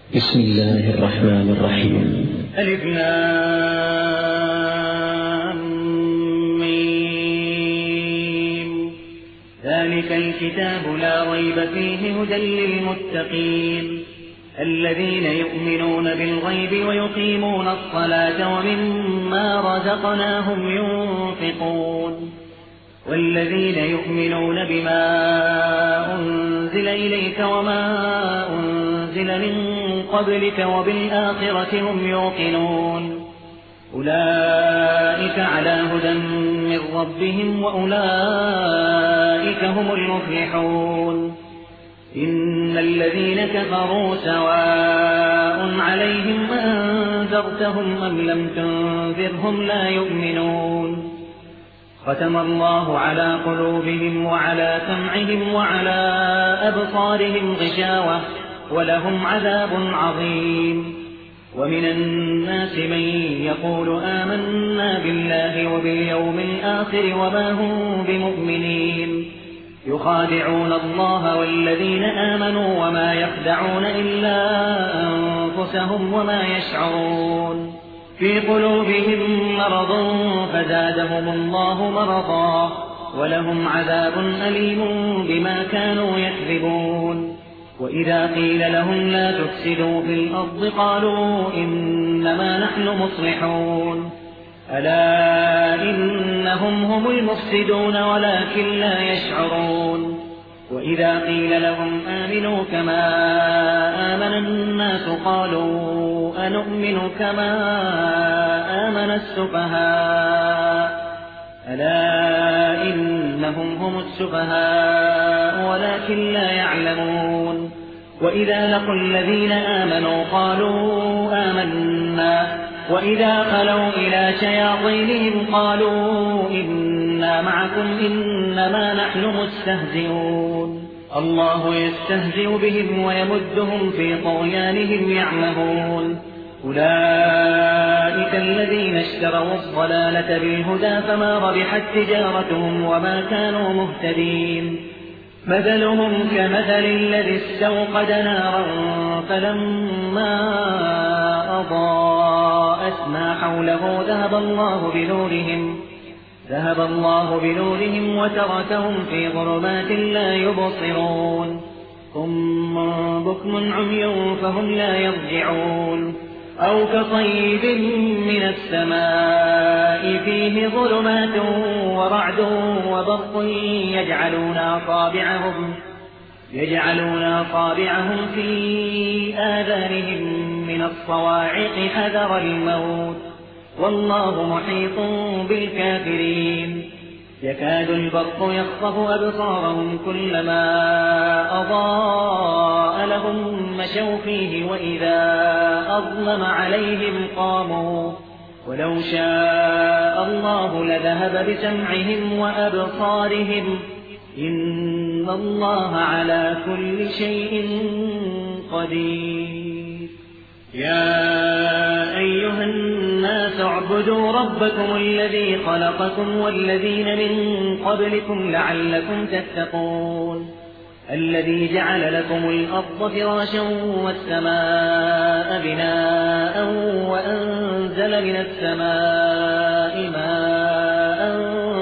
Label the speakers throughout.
Speaker 1: بسم الله الرحمن الرحيم.
Speaker 2: ألف لام ميم. ذلك الكتاب لا ريب فيه هدى للمتقين الذين يؤمنون بالغيب ويقيمون الصلاة ومما رزقناهم ينفقون والذين يؤمنون بما أنزل إليك وما أنزل من قبلك وبالآخرة هم يوقنون أولئك على هدى من ربهم وأولئك هم المفلحون. إن الذين كفروا سواء عليهم أنذرتهم أم لم تنذرهم لا يؤمنون. ختم الله على قلوبهم وعلى سمعهم وعلى أبصارهم غشاوة ولهم عذاب عظيم. ومن الناس من يقول آمنا بالله وباليوم الآخر وما هم بمؤمنين يخادعون الله والذين آمنوا وما يخدعون إلا أنفسهم وما يشعرون. في قلوبهم مرض فزادهم الله مرضا ولهم عذاب أليم بما كانوا يكذبون. وإذا قيل لهم لا تفسدوا في الأرض قالوا إنما نحن مصلحون ألا إنهم هم المفسدون ولكن لا يشعرون. وإذا قيل لهم آمنوا كما آمن الناس قالوا أنؤمن كما آمن السفهاء ألا إنهم هم السفهاء ولكن لا يعلمون. وإذا لقوا الذين آمنوا قالوا آمنا وإذا خلوا إلى شياطينهم قالوا إنا معكم إنما نحن مستهزئون. الله يستهزئ بهم ويمدهم في طغيانهم يعمهون. أولئك الذين اشتروا الضلالة بالهدى فما ربحت تجارتهم وما كانوا مهتدين. مثلهم كمثل الذي استوقد نارا فلما أضاءت ما حوله ذهب الله بنورهم وتركهم في ظلمات لا يبصرون. صم بكم عمي فهم لا يرجعون. أو كصيب من السماء فيه ظلمات ورعد وبرق يجعلون أصابعهم في آذانهم من الصواعق حذر الموت والله محيط بالكافرين. يكاد البرق يخطف أبصارهم كلما أضاء لهم مشوا فيه وإذا أظلم عليهم قاموا ولو شاء الله لذهب بسمعهم وأبصارهم إن الله على كل شيء قدير. يا أيها الناس اعبدوا ربكم الذي خلقكم والذين من قبلكم لعلكم تتقون. الذي جعل لكم الأرض فراشا والسماء بناء وأنزل من السماء ماء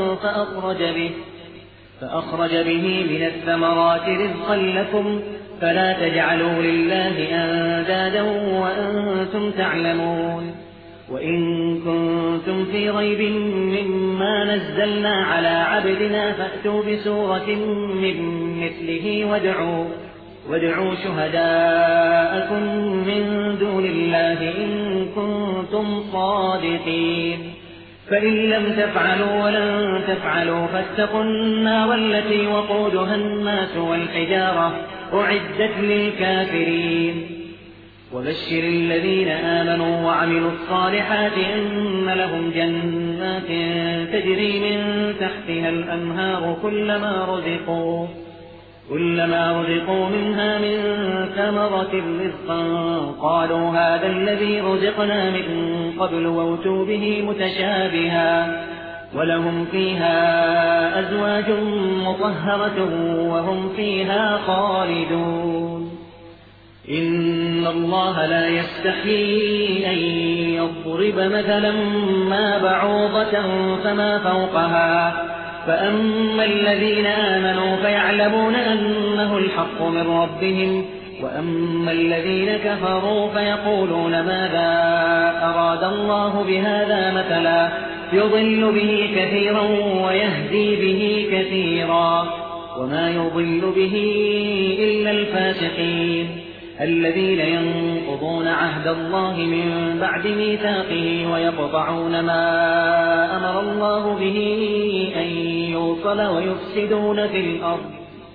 Speaker 2: فأخرج به من الثمرات رزقا لكم فلا تجعلوا لله أندادا وأنتم تعلمون. وإن كنتم في ريب مما نزلنا على عبدنا فأتوا بسورة من مثله وادعوا شهداءكم من دون الله إن كنتم صادقين. فإن لم تفعلوا ولن تفعلوا فاتقوا النار التي وقودها الناس والحجارة أعدت للكافرين. وبشر الذين آمنوا وعملوا الصالحات أن لهم جنات تجري من تحتها الأنهار كلما رزقوا منها من ثمرة رزقا قالوا هذا الذي رزقنا من قبل وأتوا به متشابها ولهم فيها أزواج مطهرة وهم فيها خالدون. إن الله لا يستحيي أن يضرب مثلا ما بعوضة فما فوقها فأما الذين آمنوا فيعلمون أنه الحق من ربهم وأما الذين كفروا فيقولون ماذا أراد الله بهذا مثلا يضل به كثيرا ويهدي به كثيرا وما يضل به إلا الفاسقين الذين ينقضون عهد الله من بعد ميثاقه ويقطعون ما أمر الله به أن يوصل ويفسدون في الأرض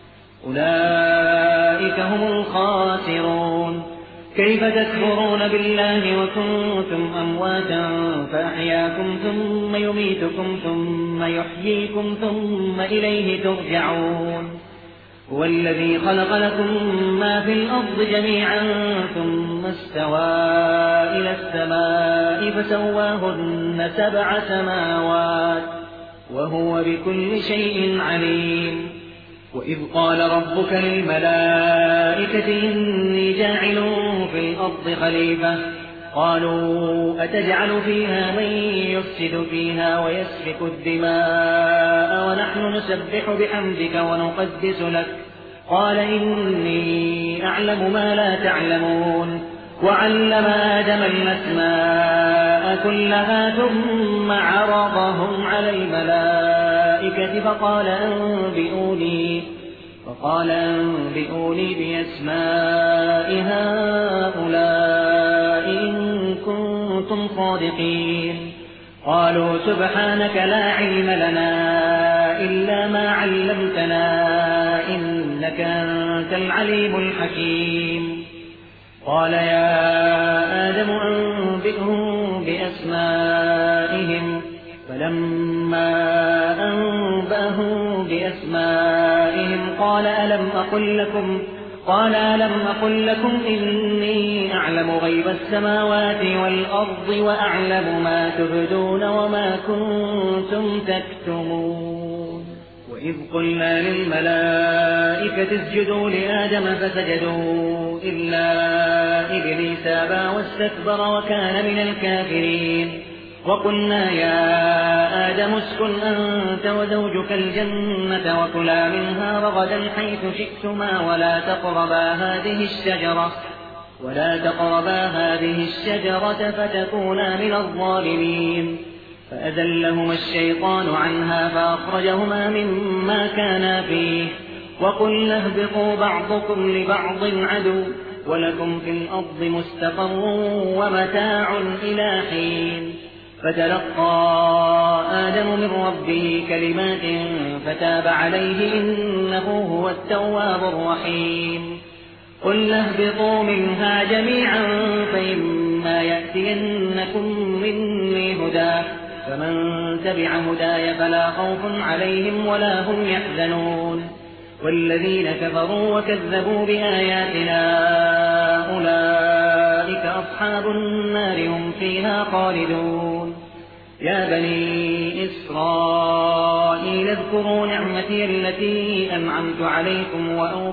Speaker 2: أولئك هم الخاسرون كيف تكفرون بالله وكنتم أمواتا فأحياكم ثم يميتكم ثم يحييكم ثم إليه ترجعون هو الذي خلق لكم ما في الأرض جميعا ثم استوى إلى السماء فسواهن 7 سماوات وهو بكل شيء عليم وإذ قال ربك للملائكة إني جاعل في الأرض خليفة قالوا أتجعل فيها من يفسد فيها ويسفك الدماء ونحن نسبح بحمدك ونقدس لك قال إني أعلم ما لا تعلمون وعلم آدم الأسماء كلها ثم عرضهم على الملائكة فقال أنبئوني بأسماء هؤلاء إن كنتم صادقين قالوا سبحانك لا علم لنا إلا ما علمتنا إنك أنت العليم الحكيم قال يا آدم أنبئهم بأسمائهم فلما أنبأهم بأسمائهم قال ألم أقل لكم إني أعلم غيب السماوات والأرض وأعلم ما تبدون وما كنتم تكتمون وإذ قلنا للملائكة اسجدوا لآدم فسجدوا إلا إبليس أبى واستكبر وكان من الكافرين وقلنا يا آدم اسكن أنت وزوجك الجنة وكلا منها رغدا حيث شئتما ولا تقربا هذه الشجرة فتكونا من الظالمين فأزلهما الشيطان عنها فأخرجهما مما كانا فيه وقلنا اهبطوا بعضكم لبعض عدو ولكم في الأرض مستقر ومتاع إلى حين فتلقى آدم من ربه كلمات فتاب عليه إنه هو التواب الرحيم قلنا اهبطوا منها جميعا فإما يأتينكم مني هدى فمن تبع هداي فلا خوف عليهم ولا هم يحزنون والذين كفروا وكذبوا بآياتنا أولئك أصحاب النار هم فيها خالدون يا بني إسرائيل اذكروا نعمتي التي أنعمت عليكم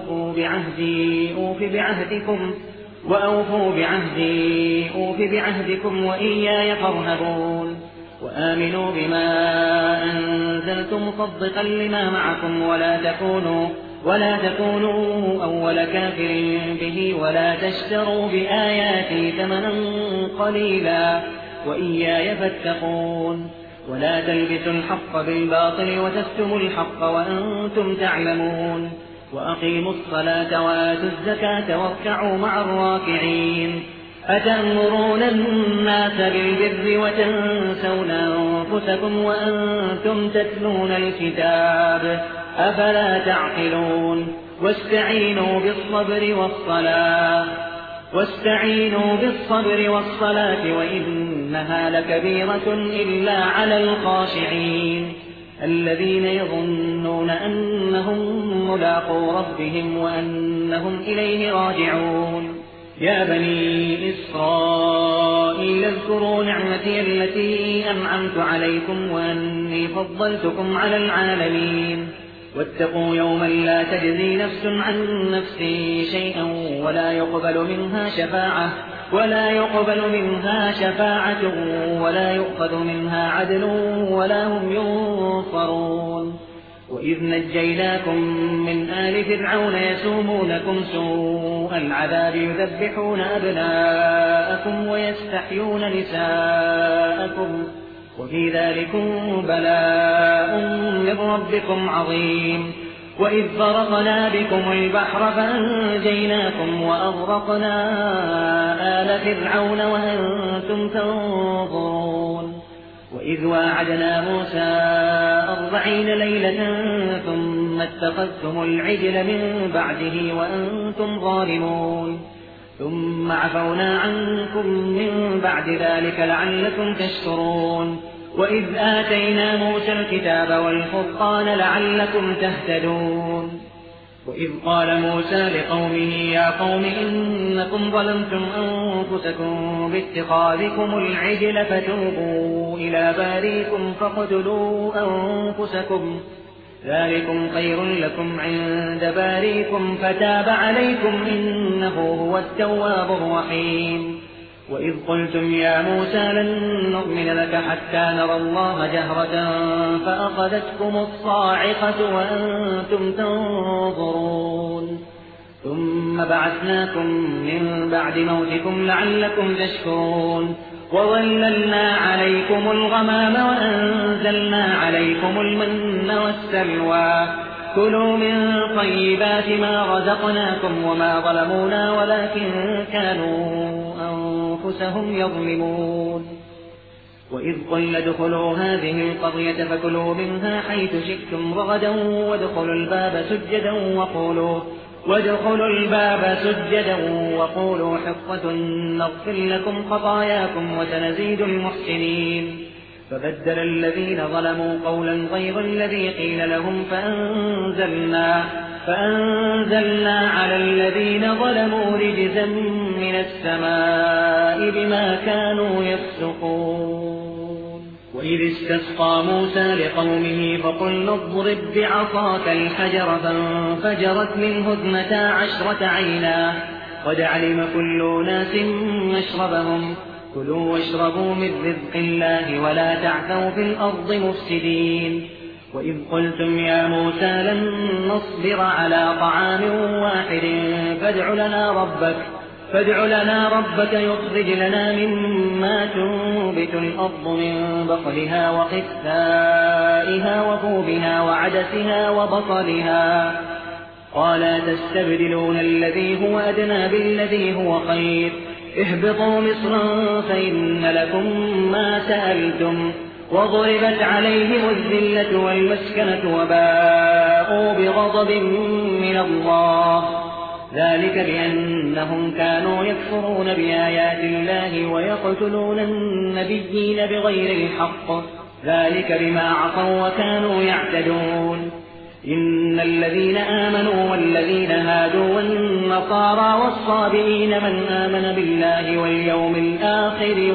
Speaker 2: وأوفوا بعهدي أوف بعهدكم وإياي فارهبون وآمنوا بما أنزلت مصدقا لما معكم ولا تكونوا أول كافر به ولا تشتروا بآياتي ثمنا قليلا وإياي فاتقون ولا تلبسوا الحق بالباطل وتكتموا الحق وأنتم تعلمون وأقيموا الصلاة وآتوا الزكاة واركعوا مع الراكعين أتأمرون الناس بالبر وتنسون أنفسكم وأنتم تتلون الكتاب أفلا تعقلون واستعينوا بالصبر والصلاة وإنها لكبيرة إلا على الخاشعين الذين يظنون أنهم ملاقو ربهم وأنهم إليه راجعون يا بني إسرائيل اذكروا نعمتي التي أنعمت عليكم وأني فضلتكم على العالمين واتقوا يوما لا تجزي نفس عن نفس شيئا ولا يقبل منها شفاعة ولا يؤخذ منها عدل ولا هم ينصرون. وإذ نجيناكم من آل فرعون يسومونكم سوء العذاب يذبحون أبناءكم ويستحيون نساءكم وفي ذلكم بلاء من ربكم عظيم. وإذ فرقنا بكم البحر فأنجيناكم وأغرقنا آل فرعون وأنتم تنظرون. وإذ واعدنا موسى 40 ليلة ثم اتخذتم العجل من بعده وأنتم ظالمون ثم عفونا عنكم من بعد ذلك لعلكم تشكرون. وإذ آتينا موسى الكتاب والفرقان لعلكم تهتدون. وإذ قال موسى لقومه يا قوم إنكم ظلمتم أنفسكم باتخاذكم العجل فتوبوا إلى باريكم فاقتلوا أنفسكم ذلكم خير لكم عند باريكم فتاب عليكم إنه هو التواب الرحيم. وإذ قلتم يا موسى لن نؤمن لك حتى نرى الله جهرة فأخذتكم الصاعقة وأنتم تنظرون ثم بعثناكم من بعد موتكم لعلكم تشكرون. وظللنا عليكم الغمام وأنزلنا عليكم المن والسلوى كلوا من طيبات ما رزقناكم وما ظلمونا ولكن كانوا أنفسهم يظلمون. وإذ قلنا ادخلوا هذه القرية فكلوا منها حيث شئتم رغدا وادخلوا الباب سجدا وقولوا حطة نغفر لكم خطاياكم وسنزيد المحسنين. فبدل الذين ظلموا قولا غير الذي قيل لهم فأنزلنا على الذين ظلموا رجزا من السماء بما كانوا يفسقون. وإذ استسقى موسى لقومه فقلنا اضرب بعصاك الحجر فانفجرت منه 12 عينا قد علم كل ناس مشربهم كلوا واشربوا من رزق الله ولا تعثوا في الأرض مفسدين. وإذ قلتم يا موسى لن نصبر على طعام واحد فادع لنا ربك يخرج لنا مما تنبت الأرض من بقلها وقثائها وفومها وعدسها وبصلها قال تستبدلون الذي هو أدنى بالذي هو خير اهبطوا مصرا فإن لكم ما سألتم وضربت عليهم الذلة والمسكنة وباءوا بغضب من الله ذلك بأنهم كانوا يكفرون بآيات الله ويقتلون النبيين بغير الحق ذلك بما عصوا وكانوا يعتدون. إن الذين آمنوا والذين هادوا والنصارى والصابئين من آمن بالله واليوم الآخر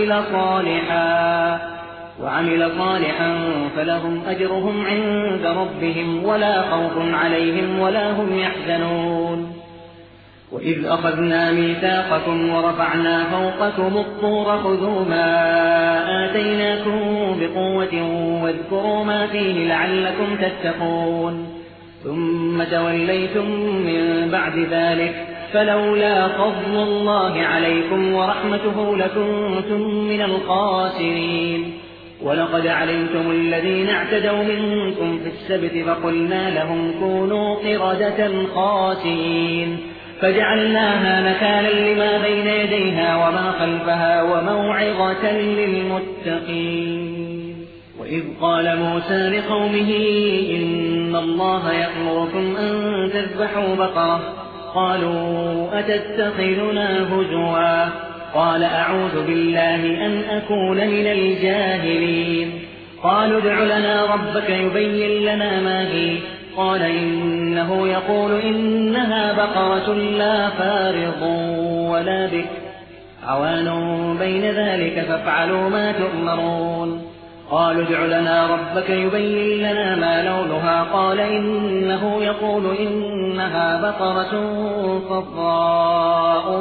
Speaker 2: وعمل صالحا فلهم أجرهم عند ربهم ولا خوف عليهم ولا هم يحزنون. وإذ أخذنا ميثاقكم ورفعنا فوقكم الطور خذوا ما آتيناكم بقوة واذكروا ما فيه لعلكم تتقون ثم توليتم من بعد ذلك فلولا فضل الله عليكم ورحمته لكنتم من الخاسرين. ولقد علمتم الذين اعتدوا منكم في السبت فقلنا لهم كونوا قردة خاسئين فجعلناها نكالا لما بين يديها وما خلفها وموعظة للمتقين. وإذ قال موسى لقومه إن الله يأمركم أن تذبحوا بقرة قالوا أتتخذنا هزوا قال أعوذ بالله أن أكون من الجاهلين. قالوا ادع لنا ربك يبين لنا ما هي قال إنه يقول إنها بقرة لا فارض ولا بكر عوان بين ذلك فافعلوا ما تؤمرون. قالوا ادع لنا ربك يبين لنا ما لونها قال إنه يقول إنها بقرة صفراء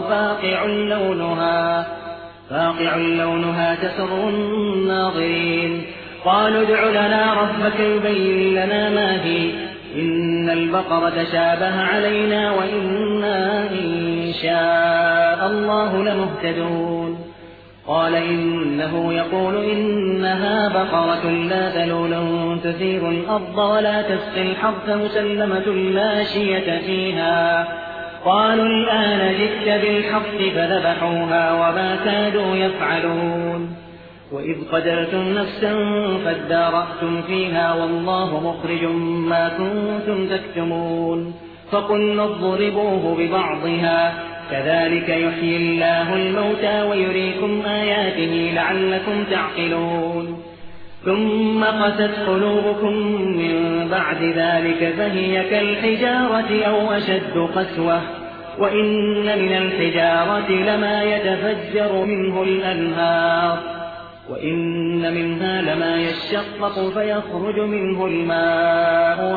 Speaker 2: فاقع لونها تسر الناظرين قالوا ادع لنا ربك يبين لنا ما هي إن البقرة تشابه علينا وإنا إن شاء الله لمهتدون قال إنه يقول إنها بقرة لا ذلول تثير الأرض ولا تسقي الحرث مسلمة لا شية فيها قالوا الآن جئت بالحق فذبحوها وما كادوا يفعلون وإذ قتلتم نفسا فادارأتم فيها والله مخرج ما كنتم تكتمون فقلنا اضربوه ببعضها كذلك يحيي الله الموتى ويريكم آياته لعلكم تعقلون ثم قست قلوبكم من بعد ذلك فهي كالحجارة أو أشد قسوة وإن من الحجارة لما يتفجر منه الأنهار وإن منها لما يشقق فيخرج منه الماء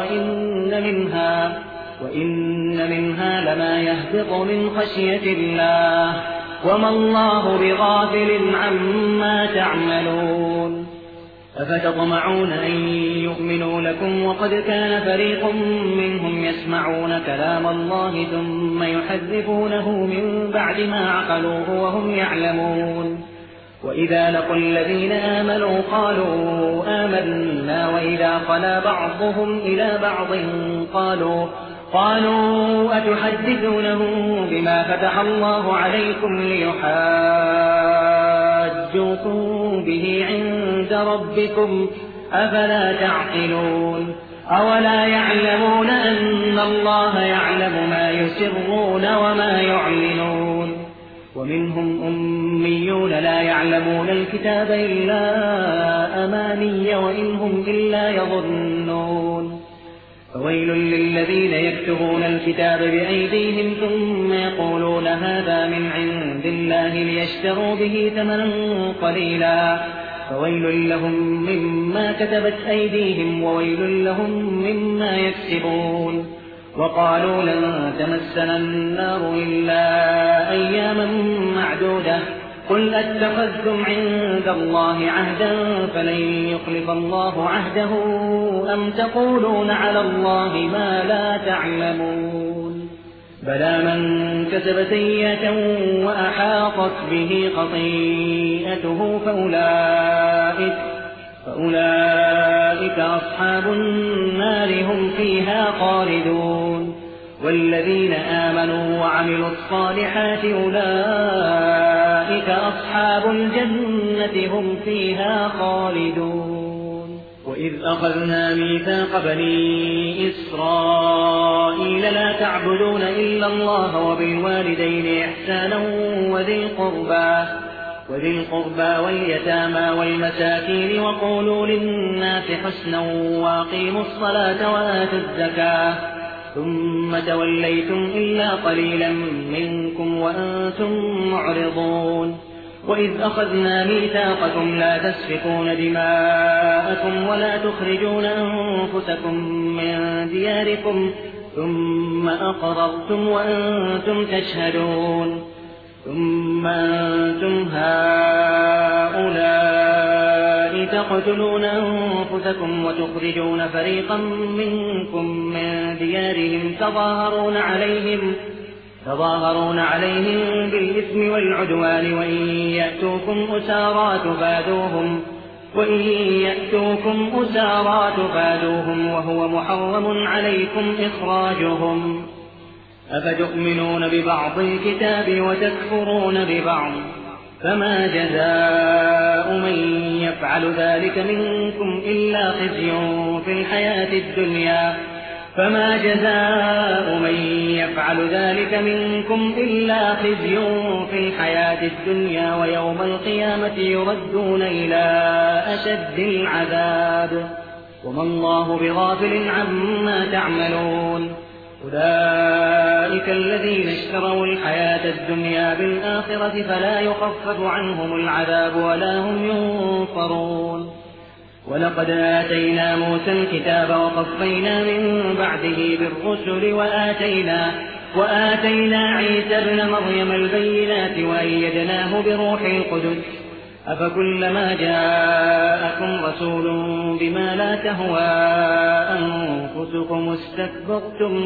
Speaker 2: وإن منها لما يهبط من خشية الله وما الله بغافل عما تعملون أفتطمعون أن يؤمنوا لكم وقد كان فريق منهم يسمعون كلام الله ثم يحرفونه من بعد ما عقلوه وهم يعلمون وإذا لقوا الذين آمنوا قالوا آمنا وإذا خلا بعضهم إلى بعض قالوا أتحدثونهم بما فتح الله عليكم ليحاجوكم به عند ربكم أفلا تعقلون أولا يعلمون أن الله يعلم ما يسرون وما يعلنون ومنهم أميون لا يعلمون الكتاب إلا أماني وإن هم إلا يظنون فويل للذين يكتبون الكتاب بأيديهم ثم يقولون هذا من عند الله ليشتروا به ثمنا قليلا فويل لهم مما كتبت أيديهم وويل لهم مما يكسبون وقالوا لن تمسنا النار إلا أياما معدودة قل أتخذتم عند الله عهدا فلن يخلف الله عهده أم تقولون على الله ما لا تعلمون بلى من كسب سيئة وأحاطت به خطيئته فأولئك أصحاب النار هم فيها خالدون والذين آمنوا وعملوا الصالحات أولئك أصحاب الجنة هم فيها خالدون وإذ أخذنا ميثاق بني إسرائيل لا تعبدون إلا الله وبالوالدين إحسانا وذي القربى واليتامى والمساكين وقولوا للناس حسنا وأقيموا الصلاة وآتوا الزكاة ثم توليتم إلا قليلا منكم وأنتم معرضون وإذ أخذنا ميثاقكم لا تسفكون دماءكم ولا تخرجون أنفسكم من دياركم ثم أقررتم وأنتم تشهدون ثم أنتم هؤلاء تقتلون أنفسكم وتخرجون فريقا منكم من ديارهم تظاهرون عليهم بالإثم والعدوان وإن يأتوكم أسارى تفادوهم وهو محرم عليكم إخراجهم أفتؤمنون ببعض الكتاب وتكفرون ببعض فما جزاء من يفعل ذلك منكم إلا خزي في الحياة الدنيا ويوم القيامة يردون إلى أشد العذاب وما الله بغافل عما تعملون أولئك الذين اشتروا الحياة الدنيا بالآخرة فلا يخفف عنهم العذاب ولا هم ينصرون ولقد آتينا موسى الكتاب وقفينا من بعده بالرسل وآتينا عيسى ابن مريم البينات وأيدناه بروح القدس أفكلما جاءكم رسول بما لا تهوى أنفسكم استكبرتم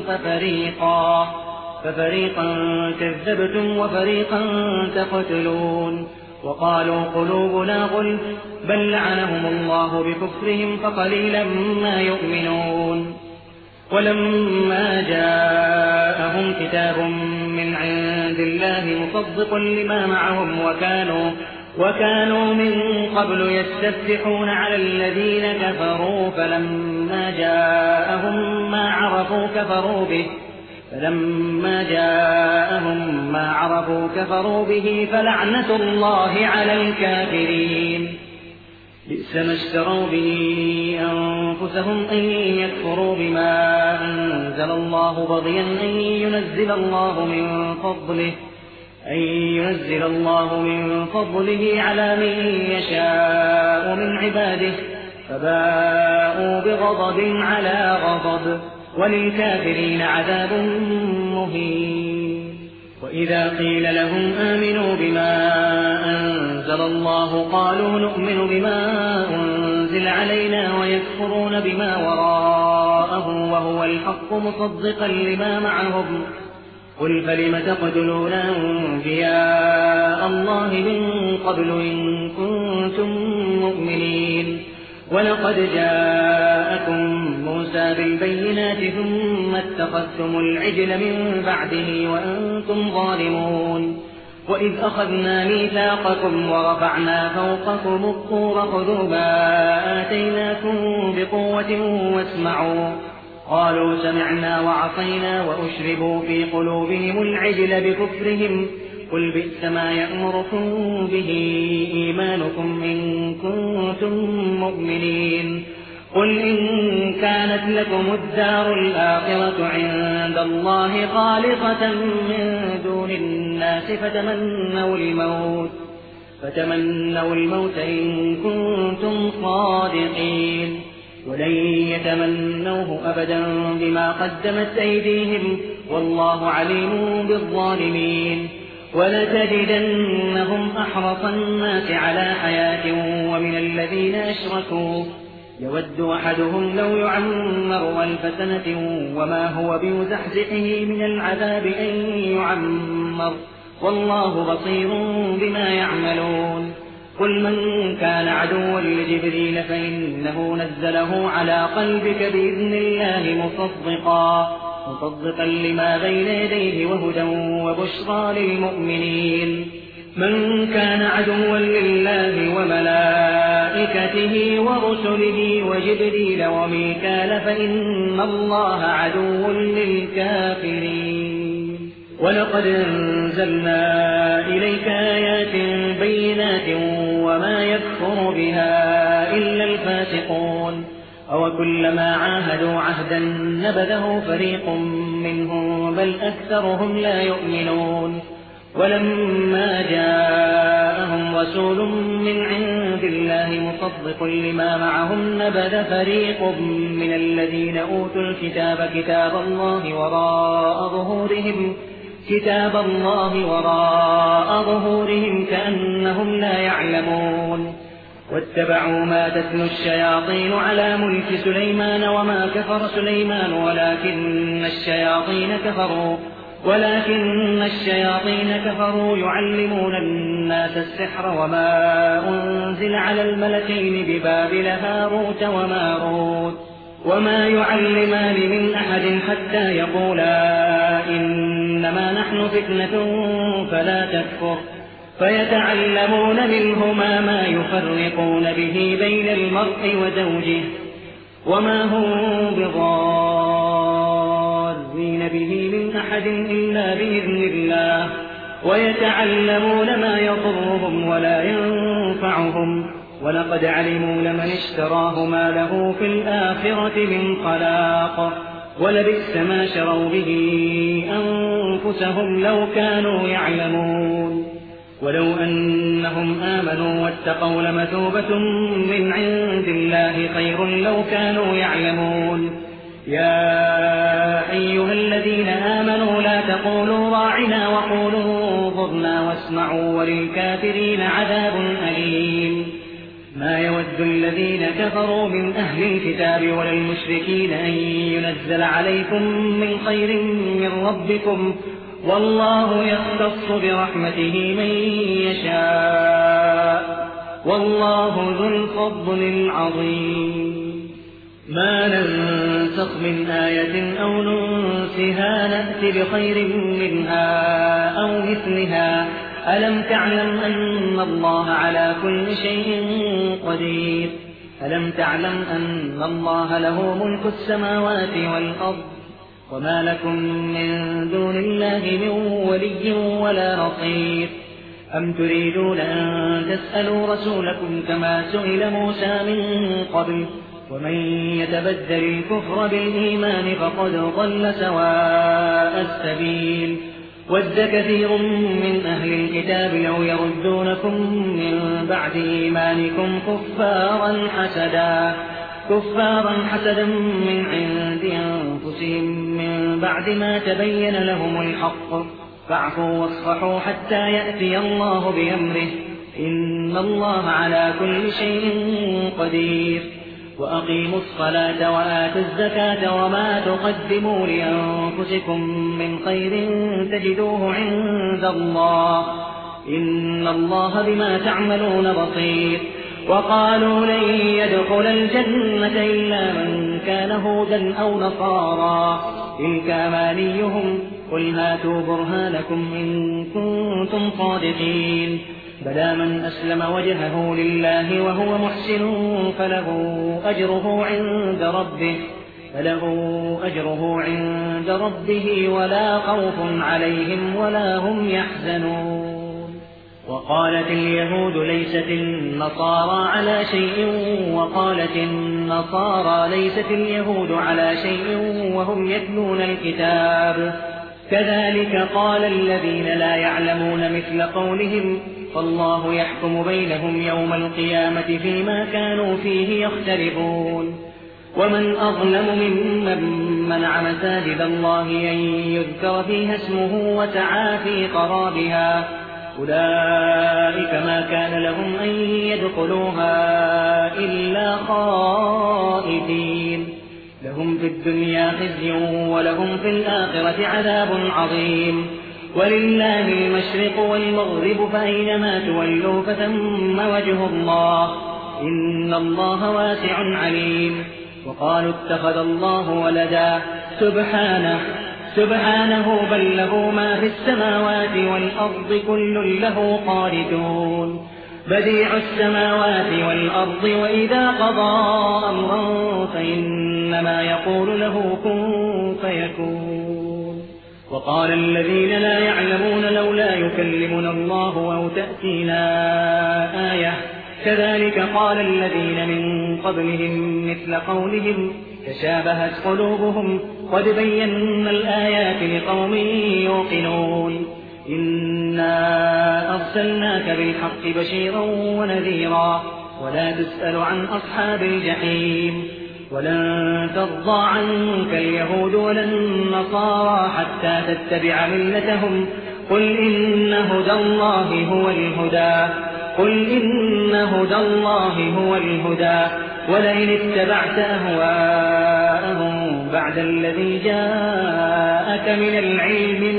Speaker 2: ففريقا كذبتم وفريقا تقتلون وقالوا قلوبنا غلف بل لعنهم الله بكفرهم فقليلا ما يؤمنون ولما جاءهم كتاب من عند الله مصدق لما معهم وكانوا من قبل يستفتحون على الذين كفروا فلما جاءهم ما عرفوا كفروا به فلعنة الله على الكافرين بئس ما اشتروا به أنفسهم أن يكفروا بما أنزل الله بغيا أن ينزل الله من فضله على من يشاء من عباده فباءوا بغضب على غضب وللكافرين عذاب مهين وإذا قيل لهم آمنوا بما أنزل الله قالوا نؤمن بما أنزل علينا ويكفرون بما وراءه وهو الحق مصدقا لما معهم قل فلم تقتلون أنبياء الله من قبل إن كنتم مؤمنين ولقد جاءكم موسى بالبينات ثم اتخذتم العجل من بعده وأنتم ظالمون وإذ أخذنا ميثاقكم ورفعنا فوقكم الطور خذوا ما آتيناكم بقوة واسمعوا قالوا سمعنا وعصينا وأشربوا في قلوبهم العجل بكفرهم قل بئس ما يأمركم به إيمانكم إن كنتم مؤمنين قل إن كانت لكم الدار الآخرة عند الله خالصة من دون الناس فتمنوا الموت إن كنتم صادقين ولن يتمنوه أبدا بما قدمت أيديهم والله عليم بالظالمين ولتجدنهم أحرص الناس على حياة ومن الذين أشركوا يود أحدهم لو يعمر 1000 سنة وما هو بمزحزحه من العذاب أن يعمر والله بصير بما يعملون قل من كان عدوا لجبريل فإنه نزله على قلبك بإذن الله مصدقا لما بين يديه وهدى وبشرى للمؤمنين من كان عدوا لله وملائكته ورسله وجبريل وميكال فإن الله عدو للكافرين ولقد أنزلنا إليك آيات بينات وما يكفر بها إلا الفاسقون أوكلما عاهدوا عهدا نبذه فريق منهم بل أكثرهم لا يؤمنون ولما جاءهم رسول من عند الله مصدق لما معهم نبذ فريق من الذين أوتوا الكتاب كتاب الله وراء ظهورهم كأنهم لا يعلمون واتبعوا ما تتلو الشياطين على ملك سليمان وما كفر سليمان ولكن الشياطين كفروا يعلمون الناس السحر وما أنزل على الملكين ببابل هاروت وماروت وما يعلمان من أحد حتى يقولا إنما نحن فتنة فلا تكفر فيتعلمون منهما ما يفرقون به بين المرء وزوجه وما هم بضارين به من أحد إلا بإذن الله ويتعلمون ما يضرهم ولا ينفعهم ولقد علموا لمن اشتراه ما له في الآخرة من خلاق ولبئس ما شروا به أنفسهم لو كانوا يعلمون ولو أنهم إنهم آمنوا واتقوا لمثوبة من عند الله خير لو كانوا يعلمون. يا أيها الذين آمنوا لا تقولوا راعنا وقولوا انظرنا واسمعوا وللكافرين عذاب أليم. ما يود الذين كفروا من أهل الكتاب ولا المشركين أن ينزل عليكم من خير من ربكم، والله يختص برحمته من يشاء، والله ذو الفضل العظيم. ما ننسخ من آية أو ننسها نأت بخير منها أو مثلها. ألم تعلم أن الله على كل شيء قدير؟ ألم تعلم أن الله له ملك السماوات والأرض وما لكم من دون الله من ولي ولا نصير؟ أم تريدون أن تسألوا رسولكم كما سئل موسى من قبل؟ ومن يتبدل الكفر بالإيمان فقد ضل سواء السبيل. ود كثير من أهل الكتاب لو يردونكم من بعد إيمانكم كفارا حسدا من عند أنفسهم من بعد ما تبين لهم الحق، فاعفوا واصفحوا حتى يأتي الله بأمره، إن الله على كل شيء قدير. وأقيموا الصلاة وآتوا الزكاة وما تقدموا لأنفسكم من خير تجدوه عند الله، إن الله بما تعملون بصير. وقالوا لن يدخل الجنة إلا من كان هودا أو نصارى، تلك أمانيهم، قل هاتوا برهانكم إن كنتم صادقين. بلى من أسلم وجهه لله وهو محسن فله أجره عند ربه ولا خوف عليهم ولا هم يحزنون. وقالت اليهود ليست النصارى على شيء وقالت النصارى ليست اليهود على شيء وهم يتلون الكتاب، كذلك قال الذين لا يعلمون مثل قولهم، فالله يحكم بينهم يوم القيامة فيما كانوا فيه يختلفون. ومن أظلم ممن منع مساجد الله أن يذكر فيها اسمه وسعى في خرابها، أولئك ما كان لهم أن يدخلوها إلا خائفين، لهم في الدنيا خزي ولهم في الآخرة عذاب عظيم. ولله المشرق والمغرب فأينما تولوا فثم وجه الله، إن الله واسع عليم. وقالوا اتخذ الله ولدا، سبحانه بل له ما في السماوات والأرض كل له قانتون. بديع السماوات والأرض وإذا قضى أمرا فإنما يقول له كن فيكون. وقال الذين لا يعلمون لولا يكلمنا الله أو تأتينا آية، كذلك قال الذين من قبلهم مثل قولهم تشابهت قلوبهم قد بينا الآيات لقوم يوقنون. إنا أرسلناك بالحق بشيرا ونذيرا ولا تسأل عن أصحاب الجحيم. ولن ترضى عنك اليهود ولا النصارى حتى تتبع ملتهم، قل إن هدى الله هو الهدى ولئن اتبعت أهواءهم بعد الذي جاءك من العلم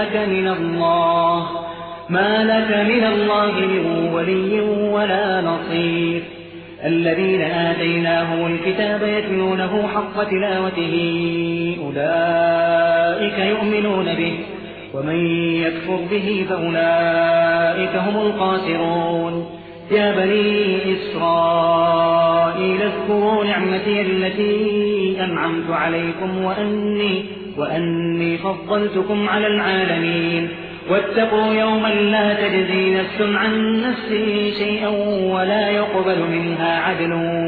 Speaker 2: ما لك من الله من ولي ولا نصير. الذين آتيناهم الكتاب يتلونه حق تلاوته أولئك يؤمنون به، ومن يكفر به فأولئك هم الخاسرون. يا بني إسرائيل اذكروا نعمتي التي أنعمت عليكم وأني فضلتكم على العالمين. واتقوا يوما لا تجزي نفس عن نفس شيئا ولا يقبل منها عدل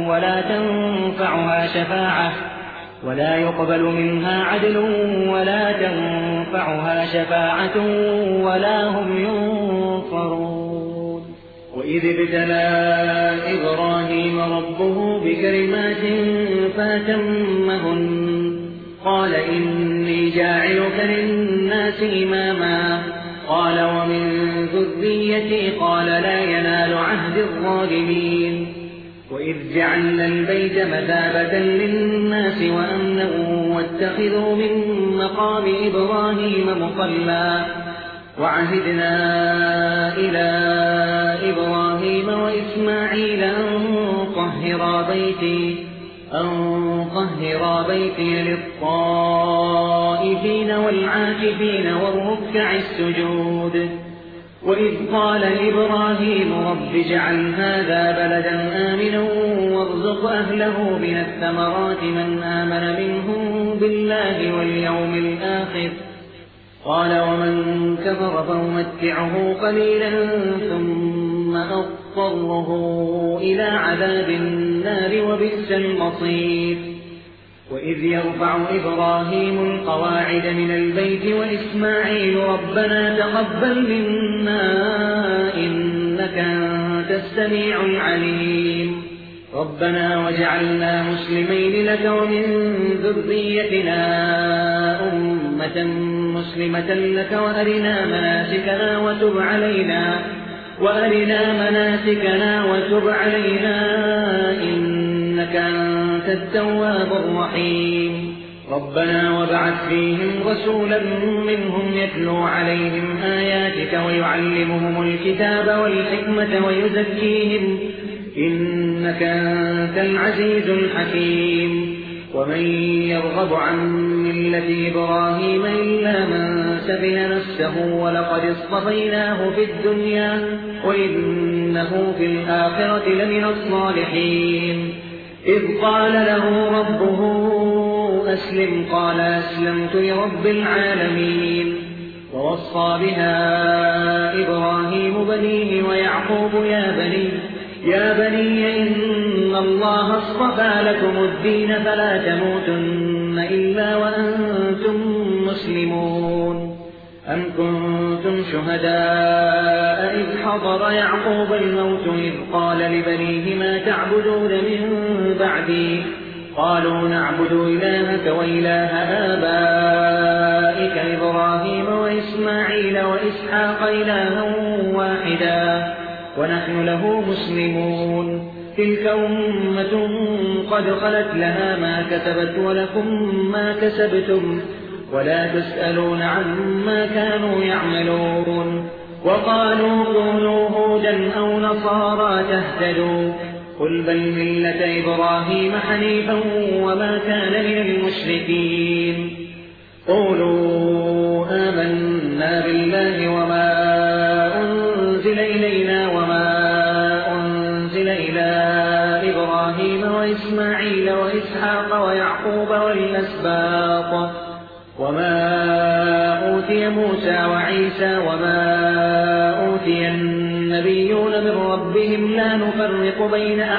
Speaker 2: ولا تنفعها شفاعة ولا هم ينصرون. إذ ابتلى إبراهيم ربه بكلمات فأتمهن قال إني جاعلك للناس إماما قال ومن ذريتي قال لا ينال عهد الظالمين وإذ جعلنا البيت مثابة للناس وأمنا واتخذوا من مقام إبراهيم مصلى وعهدنا إلى إبراهيم وإسماعيل أن طهرا بيتي للطائفين والعاكفين والركع السجود وإذ قال إبراهيم رب اجعل هذا بلدا آمنا وارزق أهله من الثمرات من آمن منهم بالله واليوم الآخر قال ومن كفر فأمتعه قليلا ثم أضطره إلى عذاب النار وبئس المصير وإذ يرفع إبراهيم القواعد من البيت وإسماعيل ربنا تقبل منا إنك أنت السميع العليم ربنا واجعلنا مسلمين لك ومن ذريتنا أمة مسلمة لك وأرنا مناسكنا وتب علينا إنك أنت التواب الرحيم ربنا وابعث فيهم رسولا منهم يتلو عليهم آياتك ويعلمهم الكتاب والحكمة ويزكيهم إنك أنت العزيز الحكيم ومن يرغب عن ملة إبراهيم إلا من سفه نفسه ولقد اصطفيناه في الدنيا وإنه في الآخرة لمن الصالحين إذ قال له ربه أسلم قال أسلمت لرب العالمين ووصى بها إبراهيم بنيه ويعقوب يا بني إن الله اصطفى لكم الدين فلا تموتن إلا وأنتم مسلمون أم كنتم شهداء إذ حضر يعقوب الموت إذ قال لبنيه ما تعبدون من بعدي قالوا نعبد إلهك وإله آبائك إبراهيم وإسماعيل وإسحاق إلها واحدا ونحن له مسلمون تلك أمة قد خلت لها ما كسبت ولكم ما كسبتم ولا تسألون عما كانوا يعملون وقالوا كونوا هودا أو نصارى تهتدوا قل بل ملة إبراهيم حنيفا وما كان من المشركين قولوا آمنا بالله وما أنزل إلينا وما أنزل إلى إبراهيم وإسماعيل وإسحاق ويعقوب والأسباط وما أوتي موسى وعيسى وما أوتي النبيون من ربهم لا نفرق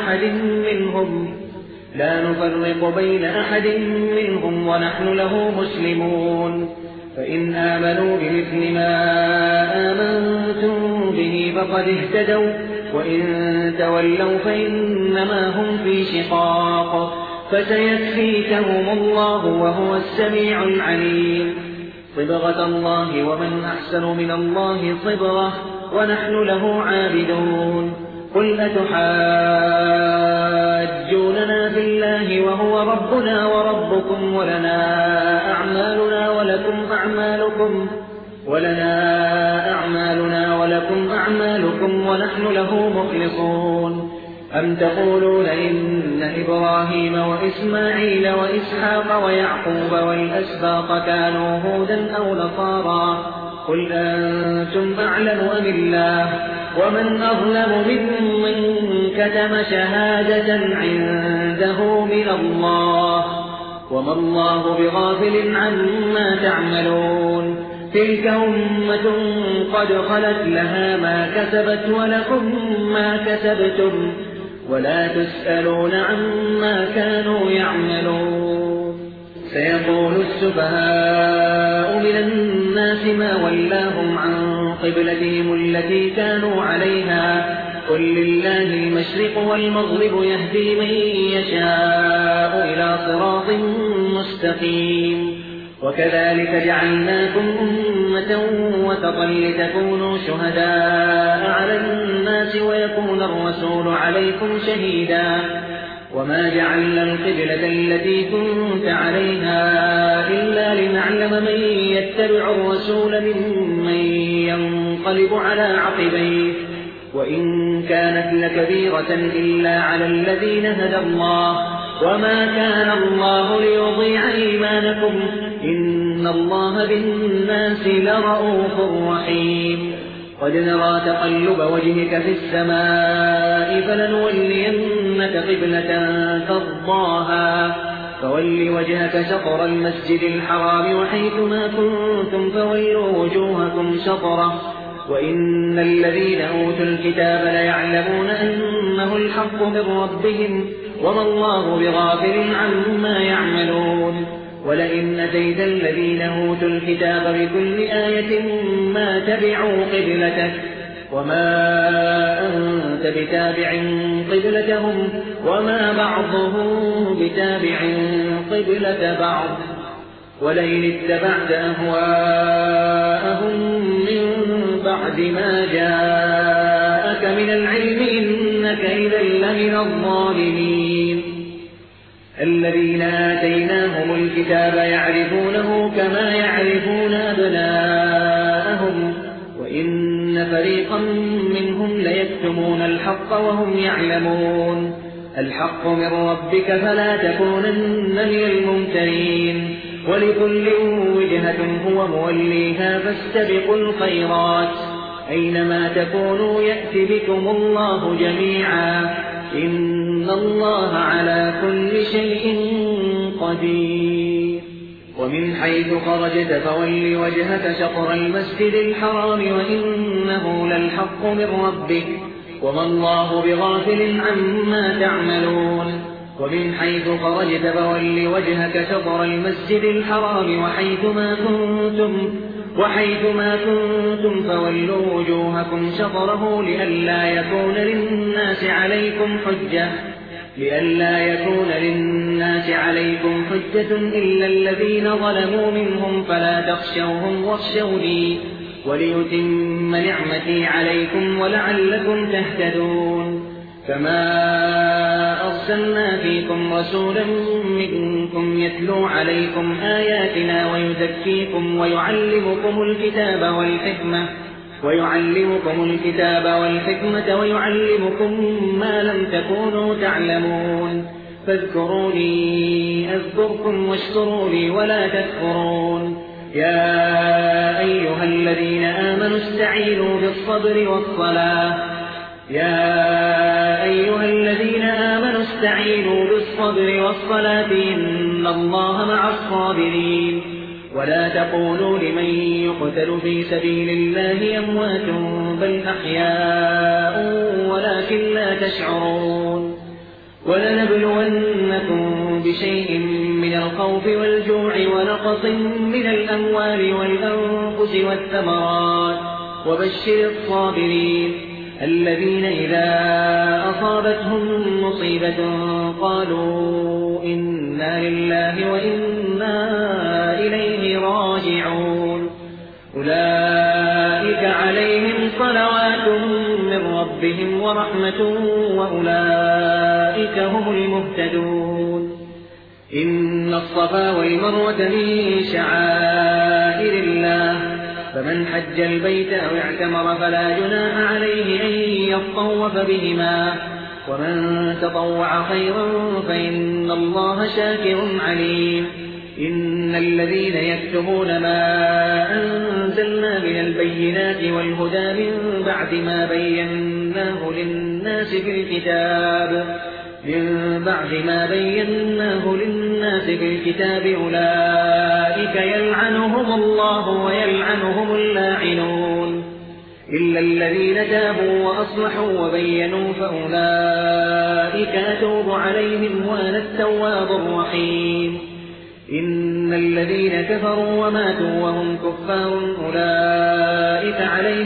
Speaker 2: بين أحد منهم ونحن له مسلمون فإن آمنوا بمثل ما آمنتم به فقد اهتدوا وإن تولوا فإنما هم في شقاق فسيكفيكهم الله وهو السميع العليم صبغة الله ومن أحسن من الله صبغة ونحن له عابدون قل أتحاجوننا بالله وهو ربنا وربكم ولنا أعمالنا ولكم أعمالكم ونحن له مخلصون أم تقولون إن إبراهيم وإسماعيل وإسحاق ويعقوب والأسباط كانوا هودا أو نصارى قل أنتم أعلم أم الله ومن أظلم ممن كتم شهادة عنده من الله وما الله بغافل عما تعملون تلك أمة قد خلت لها ما كسبت ولكم ما كسبتم ولا تسألون عما كانوا يعملون سيقول السفهاء من الناس ما ولاهم عن قبلتهم التي كانوا عليها قل لله المشرق والمغرب يهدي من يشاء إلى صراط مستقيم وكذلك جعلناكم أمة وسطا لتكونوا شهداء على الناس ويكون الرسول عليكم شهيدا وما جعلنا القبلة التي كنت عليها إلا لنعلم من يتبع الرسول ممن ينقلب على عقبيه وإن كانت لكبيرة إلا على الذين هدى الله وما كان الله ليضيع إيمانكم إن الله بالناس لرءوف رحيم قد نرى تقلب وجهك في السماء فلنولينك قبلة ترضاها فول وجهك شطر المسجد الحرام وحيثما كنتم فولوا وجوهكم شطره وإن الذين أوتوا الكتاب ليعلمون أنه الحق من ربهم وما الله بغافل عما يعملون ولئن أتيت الذين أوتوا الكتاب بكل آية ما تبعوا قبلتك وما أنت بتابع قبلتهم وما بعضهم بتابع قبلة بعض ولئن اتبعت أهواءهم من بعد ما جاءك من العلم إنك إذا لمن الظالمين الذين آتيناهم الكتاب يعرفونه كما يعرفون أبناءهم وإن فريقا منهم ليكتمون الحق وهم يعلمون الحق من ربك فلا تكونن من الممترين ولكل وجهة هو موليها فاستبقوا الخيرات أينما تكونوا يأتي بكم الله جميعا إن الله على كل شيء قدير ومن حيث خرجت فول وجهك شطر المسجد الحرام وإنه للحق من ربك وما الله بغافل عما تعملون ومن حيث خرجت فول وجهك شطر المسجد الحرام وحيثما كنتم فولوا وجوهكم شطره لئلا يكون للناس عليكم حجة إلا الذين ظلموا منهم فلا تخشوهم واخشوني وليتم نعمتي عليكم ولعلكم تهتدون كما أرسلنا فيكم رسولا منكم يتلو عليكم آياتنا ويزكيكم ويعلمكم الكتاب والحكمة ويعلمكم ما لم تكونوا تعلمون فاذكروني أذكركم واشكروا لي ولا تكفرون يا أيها الذين آمنوا استعينوا بالصبر والصلاة إن الله مع الصابرين ولا تقولوا لمن يقتل في سبيل الله أموات بل أحياء ولكن لا تشعرون ولنبلونكم بشيء من الخوف والجوع ونقص من الأموال والأنفس والثمرات وبشر الصابرين الذين إذا أصابتهم مصيبة قالوا إنا لله وإنا إليه راجعون أولئك عليهم صلوات من ربهم ورحمة وأولئك هم المهتدون إن الصفا والمروة من شعائر الله فمن حج البيت أو اعتمر فلا جناح عليه أن يطوف بهما ومن تطوع خيرا فإن الله شاكر عليم إن الذين يكتمون ما أنزلنا من البينات والهدى من بعد ما بيناه للناس في الكتاب أولئك يلعنهم الله ويلعنهم اللاعنون إلا الذين تابوا وأصلحوا وبينوا فأولئك أتوب عليهم وأنا التواب الرحيم إن الذين كفروا وماتوا وهم كفار أولئك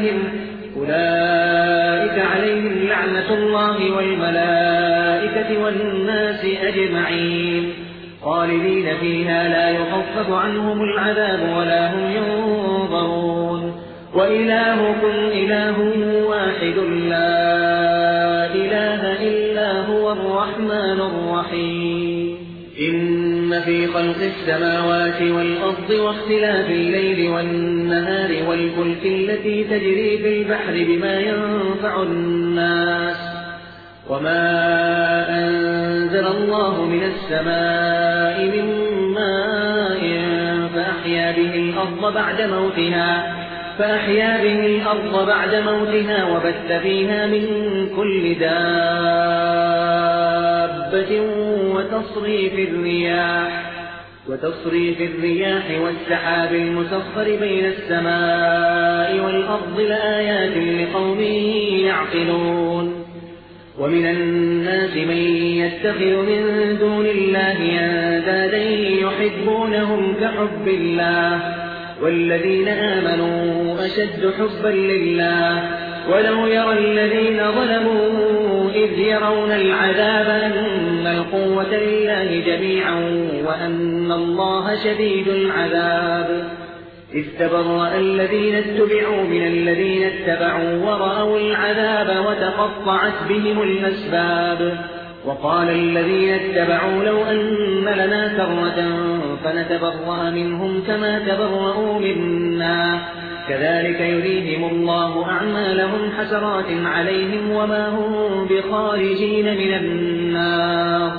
Speaker 2: عليهم لعنة الله والملائكة والناس أجمعين خالدين فيها لا يخفف عنهم العذاب ولا هم ينظرون وإلهكم إله واحد لا إله إلا هو الرحمن الرحيم إن في خلق السماوات والأرض واختلاف الليل والنهار والفلك التي تجري في البحر بما ينفع الناس وما أنزل الله من السماء من ماء فأحيا به الأرض بعد موتها وبث فيها من كل دابة وتصريف الرياح والسحاب المسخر بين السماء والأرض لآيات لقوم يعقلون ومن الناس من يتخذ من دون الله أندادا يحبونهم كحب الله والذين آمنوا أشد حبا لله ولو يرى الذين ظلموا إذ يرون العذاب أن القوة لله جميعا وأن الله شديد العذاب إذ تبرأ الذين اتبعوا من الذين اتبعوا ورأوا العذاب وتقطعت بهم الأسباب وقال الذين اتبعوا لو أن لنا كرة فنتبرأ منهم كما تبرأوا منا كذلك يريهم الله أعمالهم حسرات عليهم وما هم بخارجين من النار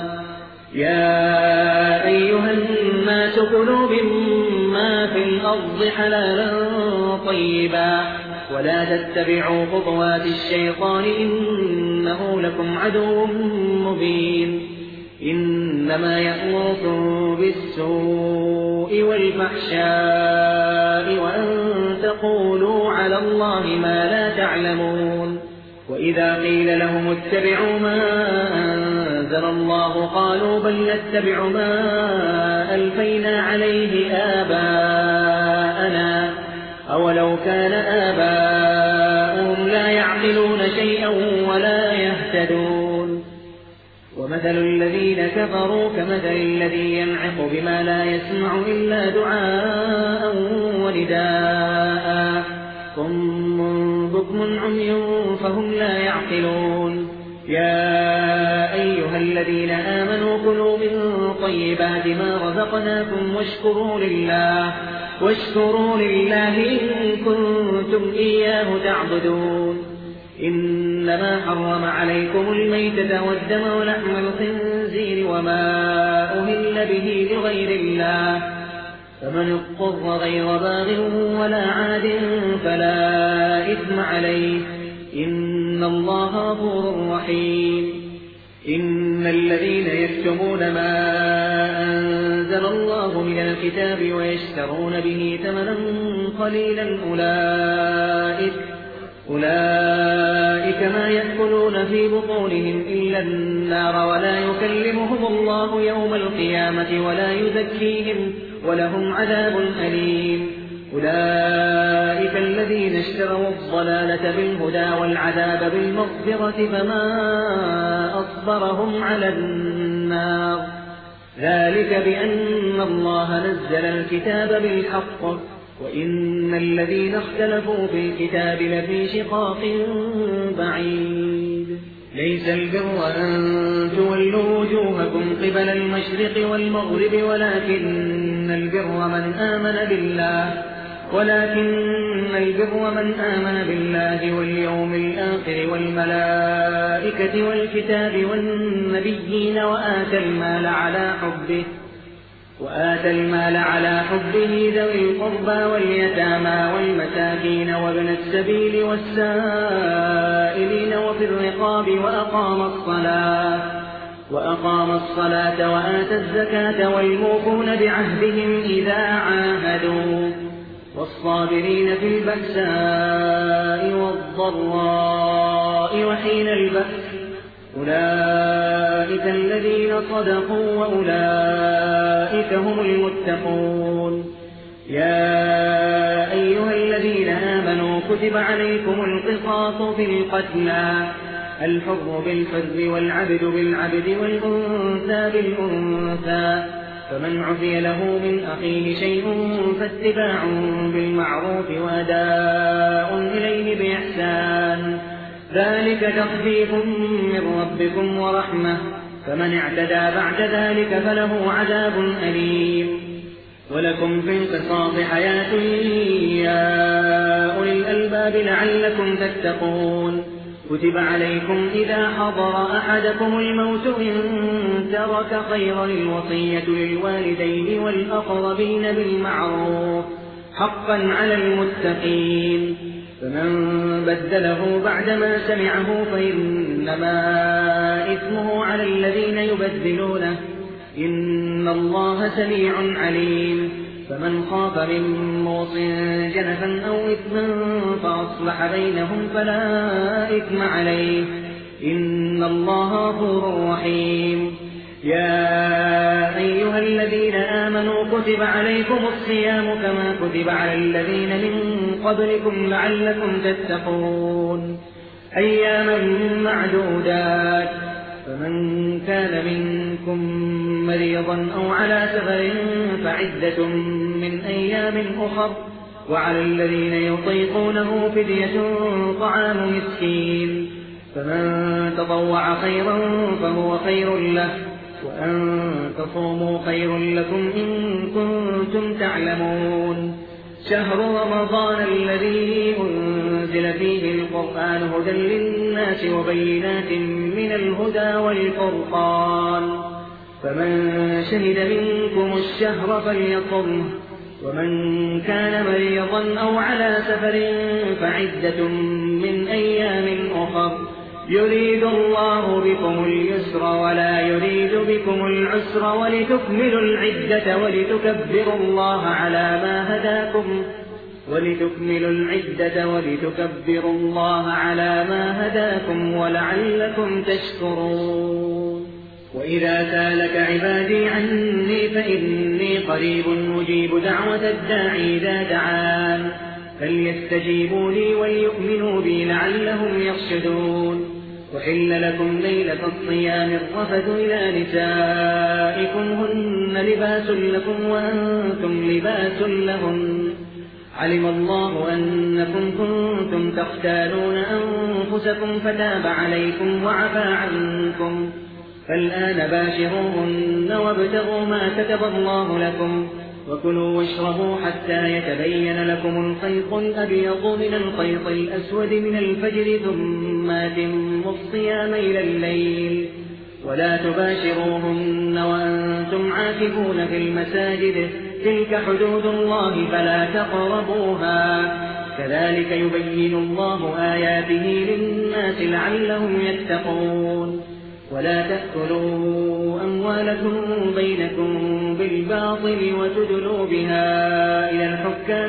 Speaker 2: يا أيها الناس كلوا مما في الأرض حلالا طيبا ولا تتبعوا خطوات الشيطان إنه لكم عدو مبين إنما يأمركم بالسوء والفحشاء وأن تقولوا على الله ما لا تعلمون وإذا قيل لهم اتبعوا ما أنزل الله قالوا بل نتبع ما ألفينا عليه آباءنا أولو كان آباؤهم لا يعقلون شيئا ولا يهتدون ومثل الذين كفروا كمثل الذي ينعق بما لا يسمع إلا دعاء ونداء صم بكم عمي فهم لا يعقلون يا أيها الذين آمنوا كلوا من طيبات ما رزقناكم واشكروا لله إن كنتم إياه تعبدون إنما حرم عليكم الميتة والدم ولحم الخنزير وما أهل به لغير الله فمن اضطر غير باغ ولا عاد فلا إثم عليه إن الله غفور رحيم إن الذين يكتمون ما أنزل الله من الكتاب ويشترون به ثمنا قليلا أولئك ما يأكلون في بطونهم إلا النار ولا يكلمهم الله يوم القيامة ولا يزكيهم ولهم عذاب أليم أولئك الذين اشتروا الضلالة بالهدى والعذاب بالمغفرة فما أصبرهم على النار ذلك بأن الله نزل الكتاب بالحق وإن الذين اختلفوا في الكتاب لفي شقاق بعيد ليس البر أن تولوا وجوهكم قبل المشرق والمغرب ولكن البر من آمن بالله واليوم الآخر والملائكة والكتاب والنبيين وآتى المال على حبه ذوي القربى واليتامى والمساكين وابن السبيل والسائلين وفي الرقاب وأقام الصلاة وآتى الزكاة والموفون بعهدهم إذا عاهدوا والصابرين في البأساء والضراء وحين البأس أولئك الذين صدقوا وأولئك هم المتقون. يا أيها الذين آمنوا كتب عليكم القصاص في القتلى، الحر بالحر والعبد بالعبد والأنثى بالأنثى، فمن عفي له من أخيه شيء فاتباع بالمعروف وأداء إليه بإحسان، ذلك تخفيف من ربكم ورحمة، فمن اعتدى بعد ذلك فله عذاب أليم. ولكم في القصاص حياة يا أولي الألباب لعلكم تتقون. كتب عليكم إذا حضر أحدكم الموت إن ترك خيرا الوصية للوالدين والأقربين بالمعروف حقا على المتقين، فمن بدله بعدما سمعه فإنما إثمه على الذين يبدلونه، إن الله سميع عليم. فمن خاف من موص جنفا أو إثما فأصلح بينهم فلا إثم عليه، إن الله غفور رحيم. يا أيها الذين آمنوا كتب عليكم الصيام كما كتب على الذين من قبلكم لعلكم تتقون، أياما معدودات، فمن كان منكم مريضا أو على سفر فعدة من أيام أخر، وعلى الذين يطيقونه فدية طعام مسكين، فمن تطوع خيرا فهو خير له، وأن تصوموا خير لكم إن كنتم تعلمون. شهر رمضان الذي أنزل فيه القرآن هدى للناس وبينات من الهدى والفرقان، فمن شهد منكم الشهر فليصمه، ومن كان مريضا أو على سفر فعدة من أيام أخر، يريد الله بكم اليسر ولا يريد بكم العسر ولتكملوا العدة ولتكبروا الله على ما هداكم ولعلكم تشكرون. وإذا سالك عبادي عني فإني قريب مجيب دعوة الداعي إذا دعان، فليستجيبوا لي وليؤمنوا بي لعلهم يرشدون. وحل لكم ليلة الصيام الرفث إلى نسائكم هن لباس لكم وأنتم لباس لهن، علم الله أنكم كنتم تختانون أنفسكم فتاب عليكم وعفى عنكم، فالآن باشروهن وابتغوا ما كتب الله لكم، وكلوا واشربوا حتى يتبين لكم الخيط الأبيض من الخيط الأسود من الفجر، ثم أتموا الصيام إلى الليل، ولا تباشروهن وأنتم عاكفون في المساجد، تلك حدود الله فلا تقربوها، كذلك يبين الله آياته للناس لعلهم يتقون. ولا تأكلوا أموالكم بينكم بالباطل وتدلوا بها إلى الحكام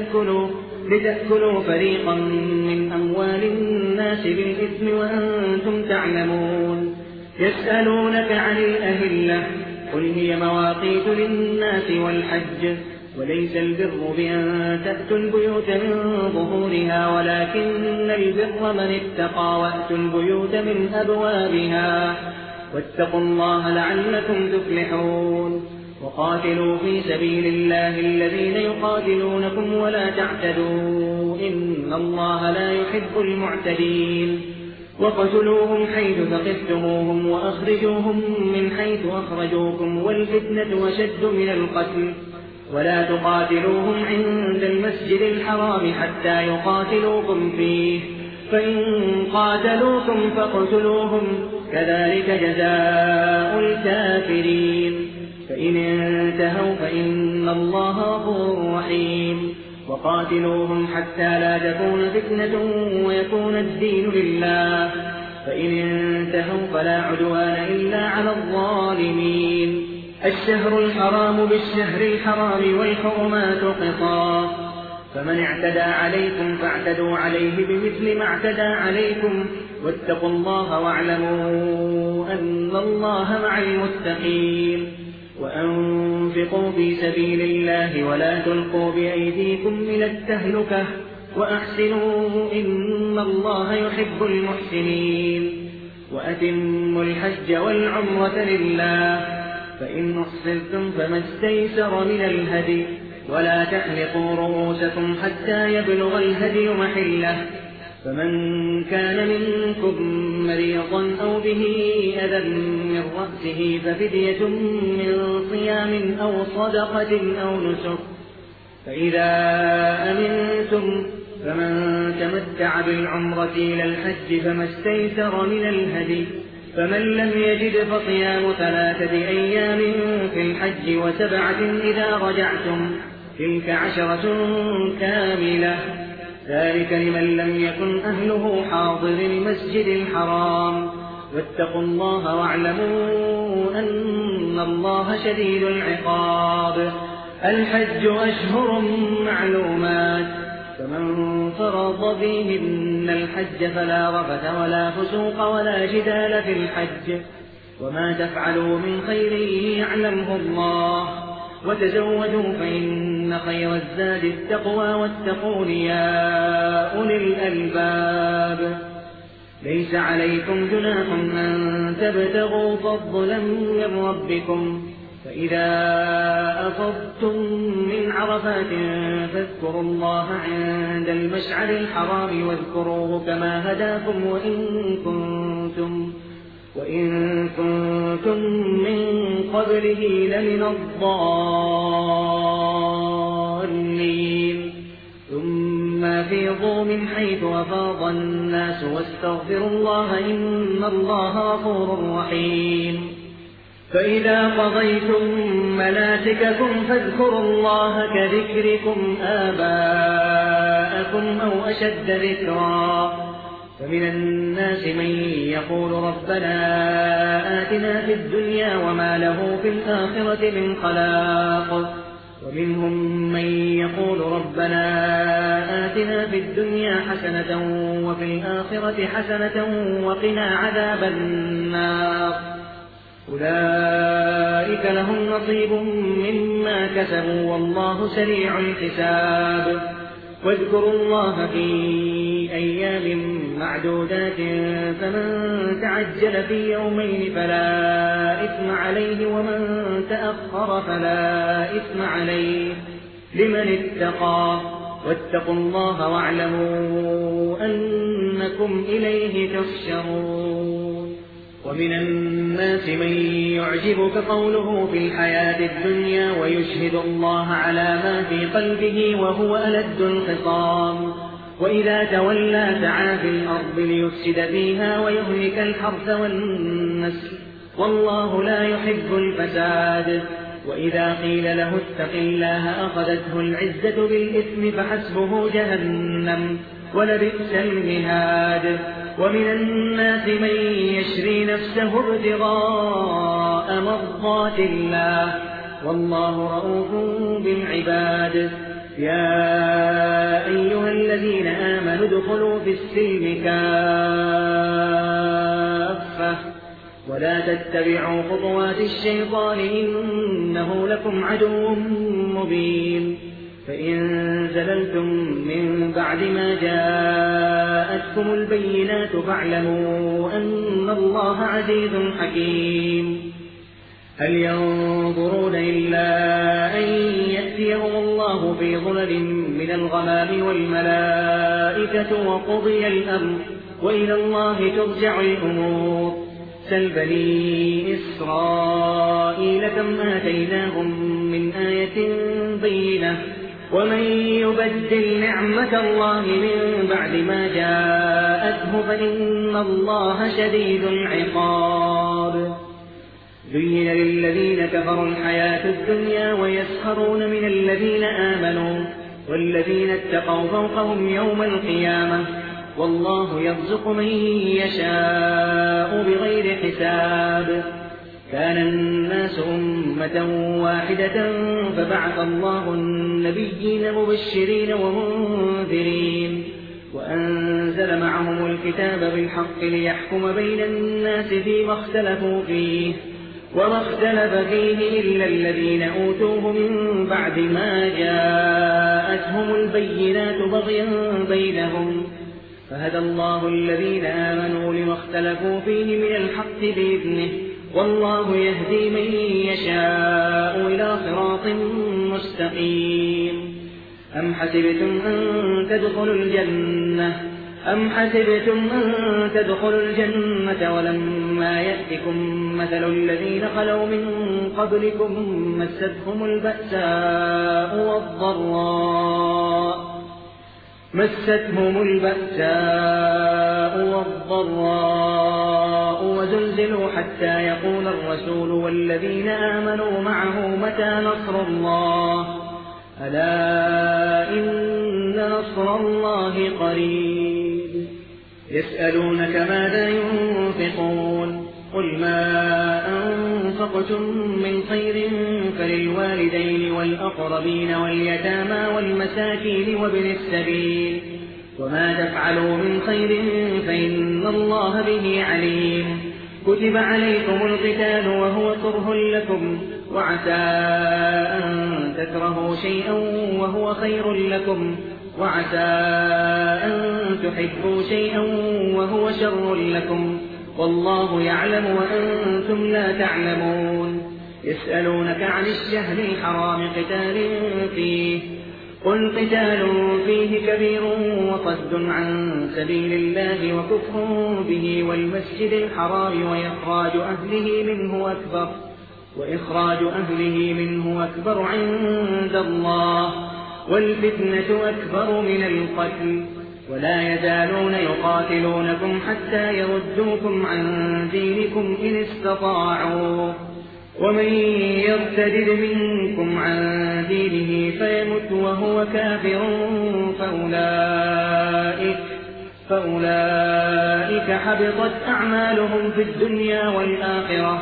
Speaker 2: لتأكلوا فريقا من أموال الناس بالإثم وأنتم تعلمون. يسألونك عن الأهلة، قل هي مواقيت للناس والحج، وليس البر بأن تأتوا البيوت من ظهورها، ولكن البر من اتقى وأتوا البيوت من أبوابها، واتقوا الله لعلكم تفلحون. وقاتلوا في سبيل الله الذين يقاتلونكم ولا تعتدوا، إن الله لا يحب المعتدين. وقتلوهم حيث ثقفتموهم وأخرجوهم من حيث أخرجوكم، والفتنة أشد من القتل، ولا تقاتلوهم عند المسجد الحرام حتى يقاتلوكم فيه، فإن قاتلوكم فاقتلوهم، كذلك جزاء الكافرين. فإن انتهوا فإن الله غفور رحيم. وقاتلوهم حتى لا تكون فتنة ويكون الدين لله، فإن انتهوا فلا عدوان إلا على الظالمين. الشهر الحرام بالشهر الحرام والحرمات قصاص، فمن اعتدى عليكم فاعتدوا عليه بمثل ما اعتدى عليكم واتقوا الله واعلموا أن الله مع المتقين وأنفقوا في سبيل الله ولا تلقوا بأيديكم إلى التهلكة وأحسنوا إن الله يحب المحسنين وأتموا الحج والعمرة لله فإن أحصرتم فما استيسر من الهدي ولا تحلقوا رؤوسكم حتى يبلغ الهدي محله فمن كان منكم مريضا أو به أذى من رأسه ففدية من صيام أو صدقة أو نسك فإذا أمنتم فمن تمتع بالعمرة إلى الحج فما استيسر من الهدي فمن لم يجد فصيام 3 أيام في الحج و7 إذا رجعتم تلك 10 كاملة ذلك لمن لم يكن أهله حاضر المسجد الحرام واتقوا الله واعلموا أن الله شديد العقاب الحج أشهر معلومات فمن فرض فيهن الحج فلا رفث ولا فسوق ولا جدال في الحج وما تفعلوا من خير يعلمه الله وتزودوا فإن خير الزاد التقوى واتقون يا أولي الألباب ليس عليكم جناح أن تبتغوا فضلا من ربكم فإذا أفضتم من عرفات فاذكروا الله عند المشعر الحرام واذكروه كما هداكم وإن كنتم من قبله لمن الضالين ثم أفيضوا من حيث أفاض الناس واستغفروا الله إن الله غفور رحيم فإذا قضيتم مناسككم فاذكروا الله كذكركم آباءكم أو أشد ذكرا فمن الناس من يقول ربنا آتنا في الدنيا وما له في الآخرة من خلاق ومنهم من يقول ربنا آتنا في الدنيا حسنة وفي الآخرة حسنة وقنا عذاب النار أولئك لهم نصيب مما كسبوا والله سريع الحساب واذكروا الله في أيام معدودات فمن تعجل في يومين فلا إثم عليه ومن تأخر فلا إثم عليه لمن اتقى واتقوا الله واعلموا أنكم إليه تحشرون ومن الناس من يعجبك قوله في الحياة الدنيا ويشهد الله على ما في قلبه وهو ألد الخصام وإذا تولى سعى في الأرض ليفسد فيها ويهلك الحرث والنسل والله لا يحب الفساد وإذا قيل له اتق الله أخذته العزة بالإثم فحسبه جهنم ولبئس المهاد ومن الناس من يشري نفسه ابتغاء مرضات الله والله رؤوف بالعباد يا أيها الذين آمنوا ادخلوا في السلم كافة ولا تتبعوا خطوات الشيطان إنه لكم عدو مبين فإن زللتم من بعد ما جاءتكم البينات فاعلموا أن الله عزيز حكيم هل ينظرون إلا أن يأتيهم الله في ظلل من الغمام والملائكة وقضي الأمر وإلى الله ترجع الأمور سل بني إسرائيل كم آتيناهم من آية بينة ومن يبدل نعمة الله من بعد ما جاءته فإن الله شديد العقاب زين للذين كفروا الحياة الدنيا ويسخرون من الذين آمنوا والذين اتقوا فوقهم يوم القيامة والله يرزق من يشاء بغير حساب كان الناس أمة واحدة فبعث الله النبيين مبشرين ومنذرين وأنزل معهم الكتاب بالحق ليحكم بين الناس فيما اختلفوا فيه وما اختلف فيه إلا الذين أوتوه من بعد ما جاءتهم البينات بغيا بينهم فهدى الله الذين آمنوا لما اختلفوا فيه من الحق بإذنه والله يهدي من يشاء إلى صراط مستقيم أم حسبتم أن تدخلوا الجنة ولما يأتكم مثل الذين خلوا من قبلكم مستهم البأساء والضراء وزلزلوا حتى يقول الرسول والذين آمنوا معه متى نصر الله ألا إن نصر الله قريب يسألونك ماذا ينفقون قل ما أنفقتم من خير فللوالدين والأقربين واليتامى والمساكين وابن السبيل وما تفعلوا من خير فإن الله به عليم كتب عليكم القتال وهو كره لكم وعسى أن تكرهوا شيئا وهو خير لكم وعسى أن تحبوا شيئا وهو شر لكم والله يعلم وأنتم لا تعلمون يسألونك عن الشهر الحرام قتال فيه قل قتال فيه كبير وصد عن سبيل الله وكفر به والمسجد الحرام وإخراج أهله منه أكبر عند الله والفتنة أكبر من القتل ولا يزالون يقاتلونكم حتى يردوكم عن دينكم إن استطاعوا ومن يرتد منكم عن دينه فيمت وهو كافر فأولئك حبطت أعمالهم في الدنيا والآخرة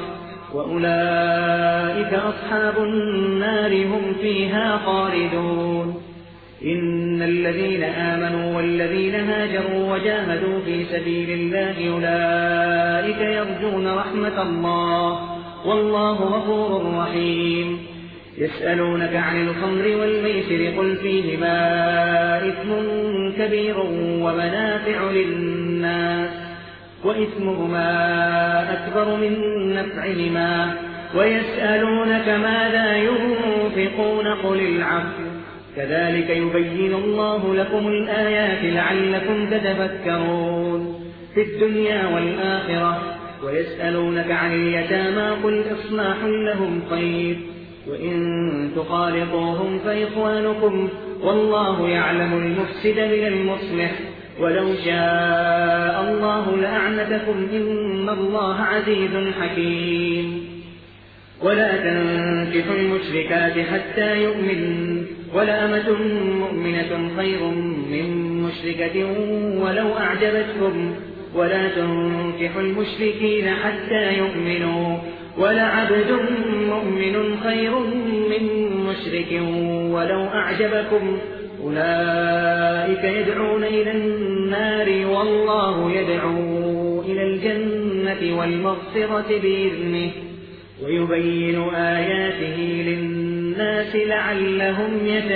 Speaker 2: وأولئك أصحاب النار هم فيها خالدون إن الذين آمنوا والذين هاجروا وجاهدوا في سبيل الله أولئك يرجون رحمة الله والله غفور رحيم يسألونك عن الخمر والميسر قل فيهما إثم كبير ومنافع للناس وإثمهما أكبر من نفعهما ويسألونك ماذا ينفقون قل العفو كذلك يبين الله لكم الآيات لعلكم تتفكرون في الدنيا والآخرة ويسألونك عن اليتامى قل إصلاح لهم خير وإن تخالطوهم فإخوانكم والله يعلم المفسد من المصلح ولو شاء الله لأعنتكم إن الله عزيز حكيم ولا تنكحوا المشركات حتى يؤمنوا ولأمة مؤمنة خير من مشركة ولو أعجبتكم ولا تنكحوا المشركين حتى يؤمنوا ولعبد مؤمن خير من مشرك ولو أعجبكم أولئك يدعون إلى النار والله يدعو إلى الجنة والمغفرة بإذنه ويبين آياته للناس لعلهم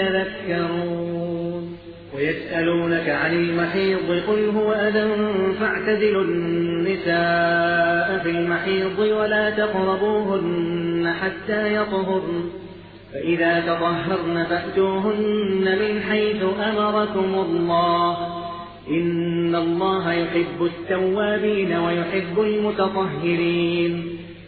Speaker 2: يتذكرون ويسألونك عن المحيض قل هو أذى فاعتزلوا النساء في المحيض ولا تقربوهن حتى يطهرن فإذا تطهرن فأتوهن من حيث أمركم الله إن الله يحب التوابين ويحب المتطهرين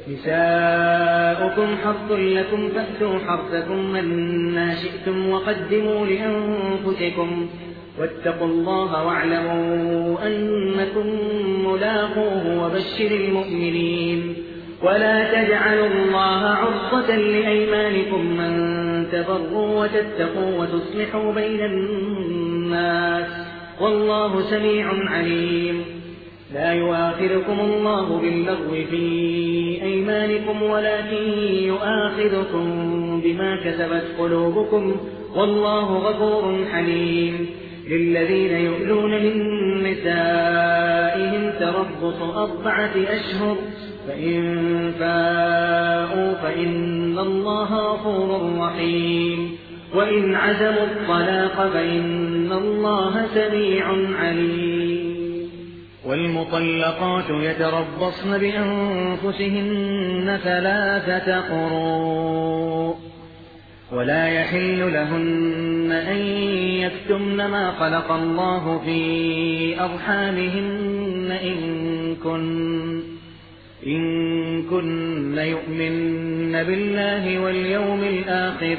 Speaker 2: نساؤكم حرث لكم فأتوا حرثكم أنى شئتم وقدموا لأنفسكم واتقوا الله واعلموا أنكم ملاقوه وبشر المؤمنين ولا تجعلوا الله عرضة لأيمانكم أن تبروا وتتقوا وتصلحوا بين الناس والله سميع عليم لا يؤاخذكم الله باللغو في أيمانكم ولكن يؤاخذكم بما كسبت قلوبكم والله غفور حليم. للذين يؤلون من نسائهم تربص 4 أشهر فإن فاءوا فإن الله غفور رحيم. وإن عزموا الطلاق فإن الله سميع عليم. والمطلقات يتربصن بأنفسهن 3 قروء ولا يحل لهن أن يكتمن ما خلق الله في أرحامهن إن كن يؤمن بالله واليوم الآخر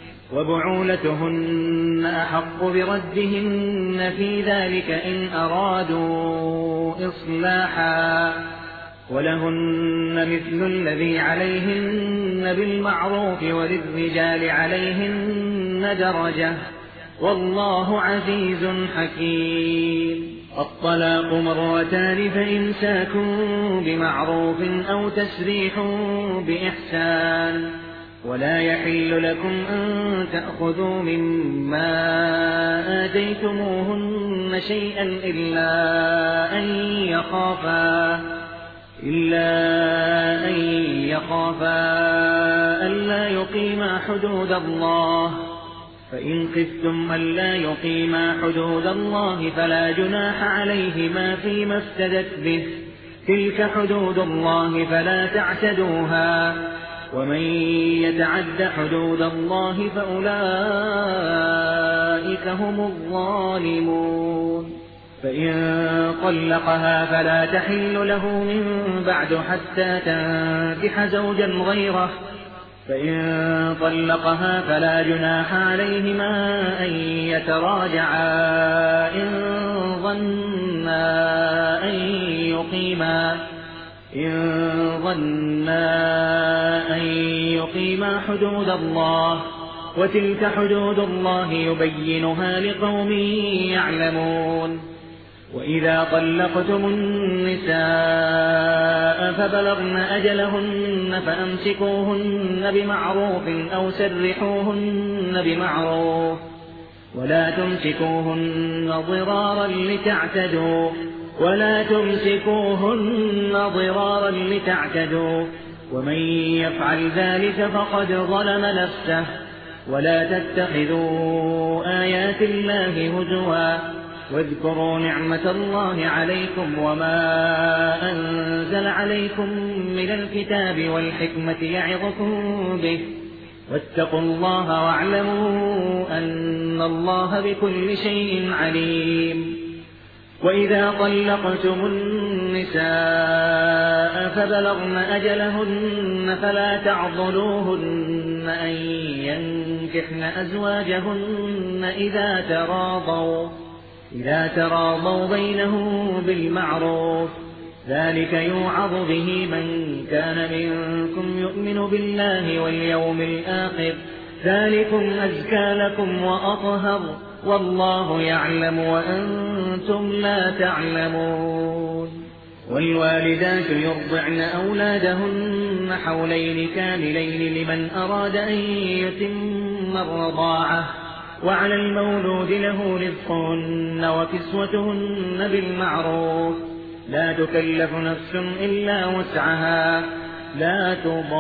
Speaker 2: وبعولتهن أحق بردهن في ذلك إن أرادوا إصلاحا ولهن مثل الذي عليهن بالمعروف وللرجال عليهن درجة والله عزيز حكيم. الطلاق 2 مرتان فإمساك بمعروف أو تسريح بإحسان. ولا يحل لكم أن تأخذوا مما آتيتموهن شيئا إلا أن يخافا ألا يقيما حدود الله. فإن خفتم ألا يقيما حدود الله فلا جناح عليهما فيما افتدت به. تلك حدود الله فلا تعتدوها ومن يتعد حدود الله فأولئك هم الظالمون. فإن طلقها فلا تحل له من بعد حتى تنكح زوجا غيره. فإن طلقها فلا جناح عليهما أن يتراجعا إن ظنا أن يقيما حدود الله وتلك حدود الله يبينها لقوم يعلمون. وإذا طلقتم النساء فبلغن أجلهن فأمسكوهن بمعروف أو سرحوهن بمعروف ولا تمسكوهن ضرارا لتعتدوا ومن يفعل ذلك فقد ظلم نفسه. ولا تتخذوا آيات الله هزوا واذكروا نعمة الله عليكم وما أنزل عليكم من الكتاب والحكمة يعظكم به واتقوا الله واعلموا أن الله بكل شيء عليم. وإذا طلقتم النساء فبلغن أجلهن فلا تعضلوهن أن ينكحن أزواجهن إذا تراضوا بينهم بالمعروف. ذلك يوعظ به من كان منكم يؤمن بالله واليوم الآخر. ذلكم أزكى لكم وأطهر والله يعلم وأنتم لا تعلمون. والوالدات يرضعن أولادهن حولين كاملين لمن أراد أن يتم الرضاعة. وعلى المولود له رزقهن وكسوتهن بالمعروف. لا تكلف نفس إلا وسعها. لا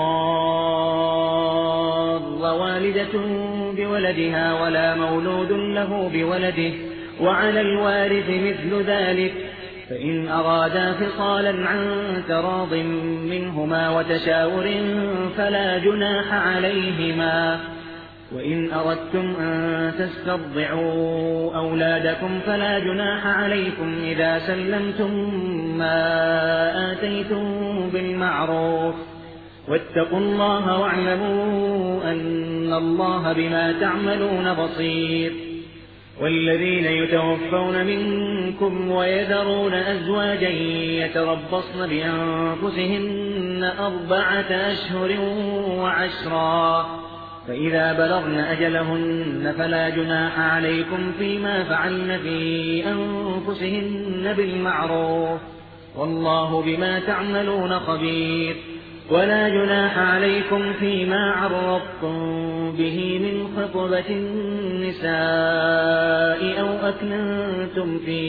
Speaker 2: تضار والدة بولدها ولا مولود له بولده وعلى الوارث مثل ذلك. فإن أرادا فصالا عن تراض منهما وتشاور فلا جناح عليهما. وإن أردتم أن تسترضعوا أولادكم فلا جناح عليكم إذا سلمتم ما آتيتم بالمعروف. واتقوا الله واعلموا أن الله بما تعملون بصير. والذين يتوفون منكم ويذرون أزواجا يتربصن بأنفسهن 4 أشهر وعشرا. فإذا بلغن أجلهن فلا جناح عليكم فيما فعلن في أنفسهن بالمعروف. والله بما تعملون خبير. ولا جناح عليكم فيما عرضتم به من خطبة النساء أو أكننتم في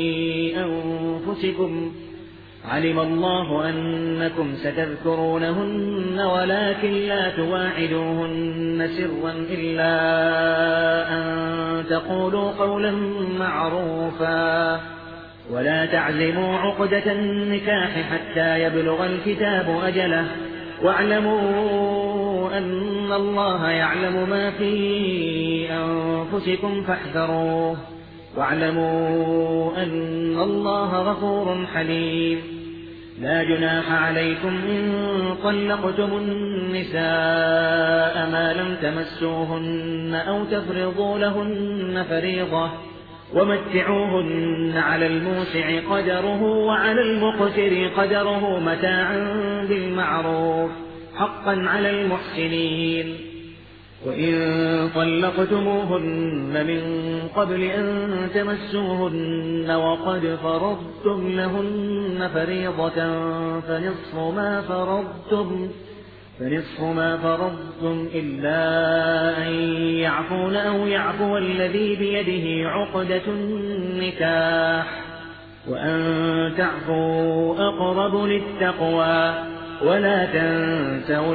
Speaker 2: أنفسكم، علم الله أنكم ستذكرونهن ولكن لا تواعدوهن سرا إلا أن تقولوا قولا معروفا، ولا تعزموا عقدة النكاح حتى يبلغ الكتاب أجله، واعلموا أن الله يعلم ما في أنفسكم فاحذروه، واعلموا أن الله غفور حليم. لا جناح عليكم إن طلقتم النساء ما لم تمسوهن أو تفرضوا لهن فريضة، ومتعوهن على الموسع قدره وعلى المقتر قدره متاعا بالمعروف حقا على المحسنين. وإن طلقتموهن من قبل أن تمسوهن وقد فرضتم لهن فريضة فنصف ما فرضتم إلا أن يعفون أو يعفو الذي بيده عقدة النكاح، وأن تعفوا أقرب للتقوى. ولا تنسوا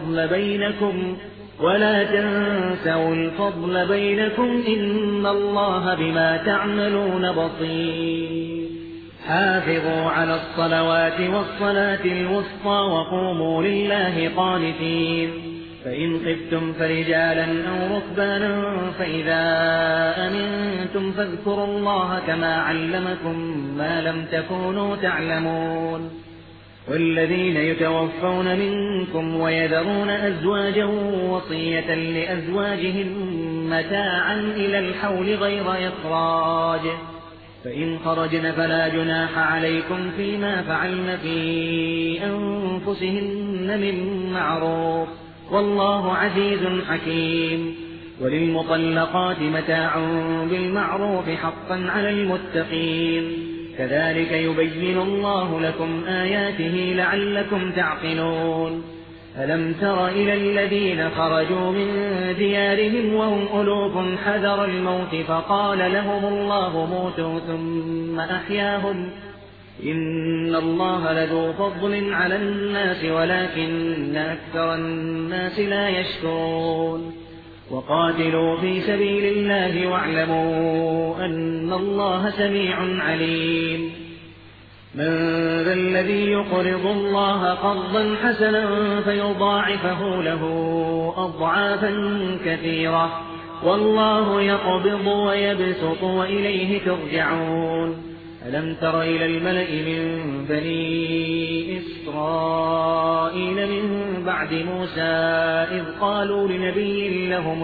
Speaker 2: الفضل بينكم إن الله بما تعملون بصير. حافظوا على الصلوات والصلاة الوسطى وقوموا لله قانتين. فإن خفتم فرجالا أو ركبانا فإذا أمنتم فاذكروا الله كما علمكم ما لم تكونوا تعلمون. والذين يتوفون منكم ويذرون أزواجا وصية لأزواجهم متاعا إلى الحول غير إخراج، فإن خرجن فلا جناح عليكم فيما فعلن في أنفسهن من معروف، والله عزيز حكيم. وللمطلقات متاع بالمعروف حقا على المتقين. كذلك يبين الله لكم آياته لعلكم تعقلون. ألم تر إلى الذين خرجوا من ديارهم وهم ألوف حذر الموت فقال لهم الله موتوا ثم أحياهم، إن الله لذو فضل على الناس ولكن أكثر الناس لا يشكرون. وقاتلوا في سبيل الله واعلموا أن الله سميع عليم. من ذا الذي يقرض الله قرضا حسنا فيضاعفه له أضعافا كثيرة، والله يقبض ويبسط وإليه ترجعون. ألم تر إلى الملأ من بني إسرائيل من بعد موسى إذ قالوا لنبي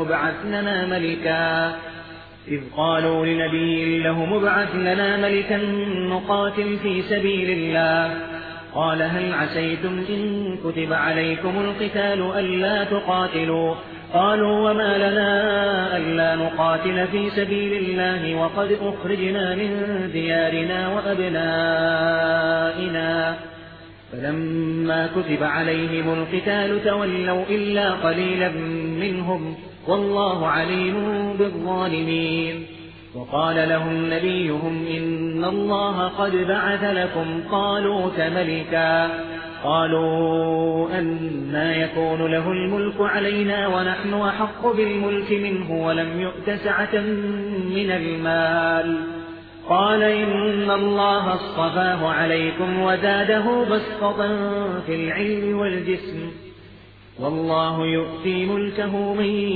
Speaker 2: له ابعث لنا ملكا نقاتل في سبيل الله، قال هل عسيتم إن كتب عليكم القتال ألا تقاتلوا؟ قالوا وما لنا ألا نقاتل في سبيل الله وقد أخرجنا من ديارنا وأبنائنا، فلما كتب عليهم القتال تولوا إلا قليلا منهم، والله عليم بالظالمين. وقال لهم نبيهم إن الله قد بعث لكم طالوت ملكا، قالوا أنى يكون له الملك علينا ونحن أحق بالملك منه ولم يؤت سعة من المال، قال إن الله اصطفاه عليكم وزاده بسطة في العلم والجسم، والله يؤتي ملكه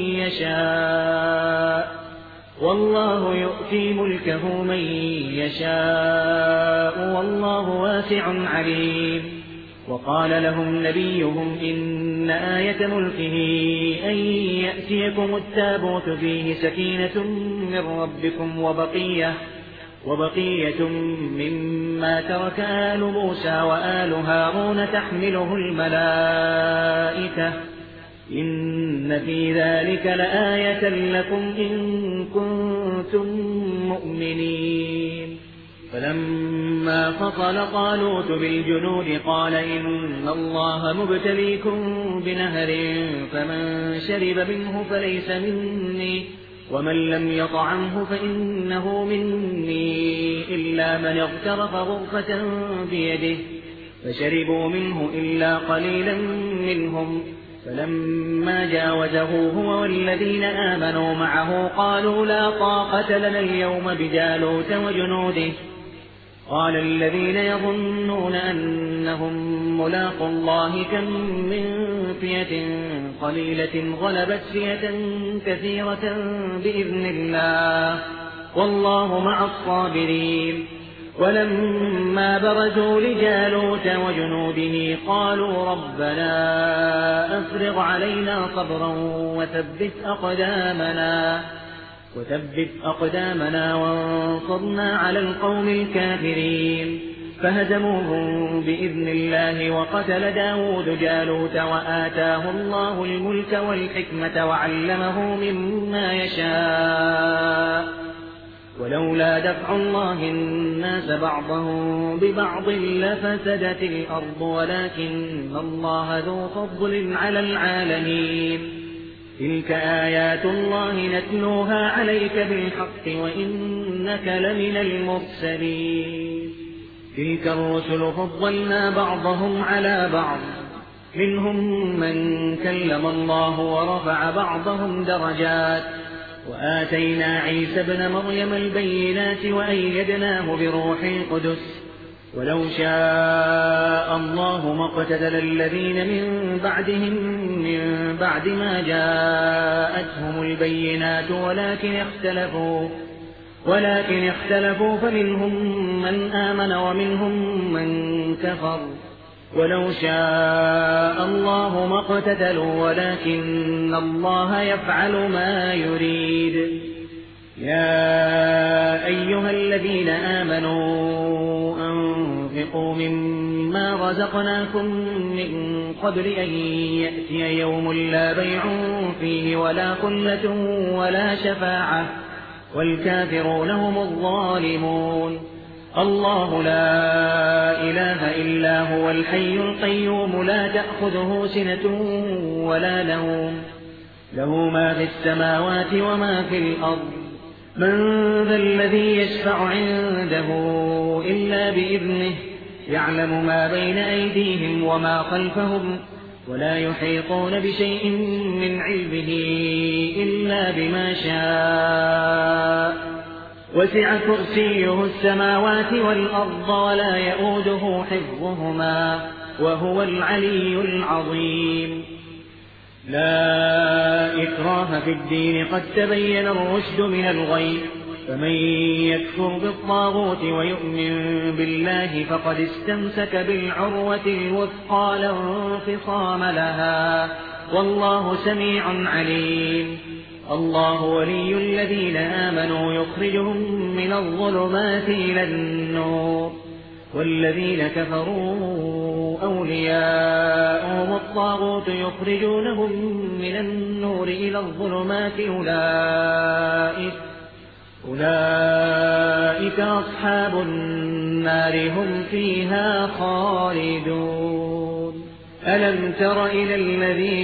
Speaker 2: من يشاء والله واسع عليم. وقال لهم نبيهم إن آية ملكه أن يأتيكم التابوت فيه سكينة من ربكم وبقية مما ترك آل موسى وآل هارون تحمله الملائكة، إن في ذلك لآية لكم إن كنتم مؤمنين. فلما فصل طالوت بالجنود قال إن الله مبتليكم بنهر فمن شرب منه فليس مني ومن لم يطعمه فإنه مني إلا من اغترف غرفة بيده فشربوا منه إلا قليلا منهم فلما جاوزه هو والذين آمنوا معه قالوا لا طاقة لنا اليوم بجالوت وجنوده قال الذين يظنون أنهم ملاقوا الله كم من فئة قليلة غلبت فئة كثيرة بإذن الله والله مع الصابرين ولما برزوا لجالوت وجنوده قالوا ربنا أفرغ علينا صبرا وثبت أقدامنا وانصرنا على القوم الكافرين فهزموهم بإذن الله وقتل داود جالوت وآتاه الله الملك والحكمة وعلمه مما يشاء ولولا دفع الله الناس بعضهم ببعض لفسدت الأرض ولكن الله ذو فضل على العالمين تلك آيات الله نتلوها عليك بالحق وإنك لمن المرسلين تلك الرسل فضلنا بعضهم على بعض منهم من كلم الله ورفع بعضهم درجات وآتينا عيسى ابن مريم البينات وأيدناه بروح القدس ولو شاء الله ما اقتتل الذين من بعدهم من بعد ما جاءتهم البينات ولكن اختلفوا فمنهم من آمن ومنهم من كفر ولو شاء الله ما اقتتلوا ولكن الله يفعل ما يريد يا أيها الذين آمنوا أنفقوا مما رزقناكم من قبل أن يأتي يوم لا بيع فيه ولا خلة ولا شفاعة والكافرون هم الظالمون الله لا إله إلا هو الحي القيوم لا تأخذه سنة ولا نوم له ما في السماوات وما في الأرض من ذا الذي يشفع عنده إلا بإذنه يعلم ما بين أيديهم وما خلفهم ولا يحيطون بشيء من علمه إلا بما شاء وسع كرسيه السماوات والأرض ولا يؤوده حفظهما وهو العلي العظيم لا إكراه في الدين قد تبين الرشد من الغي فمن يكفر بالطاغوت ويؤمن بالله فقد استمسك بالعروة الوثقى لا انفصام لها والله سميع عليم الله ولي الذين آمنوا يخرجهم من الظلمات إلى النور والذين كفروا أولياءهم الطاغوت يخرجونهم من النور إلى الظلمات أولئك أصحاب النار هم فيها خالدون ألم تر إلى الذي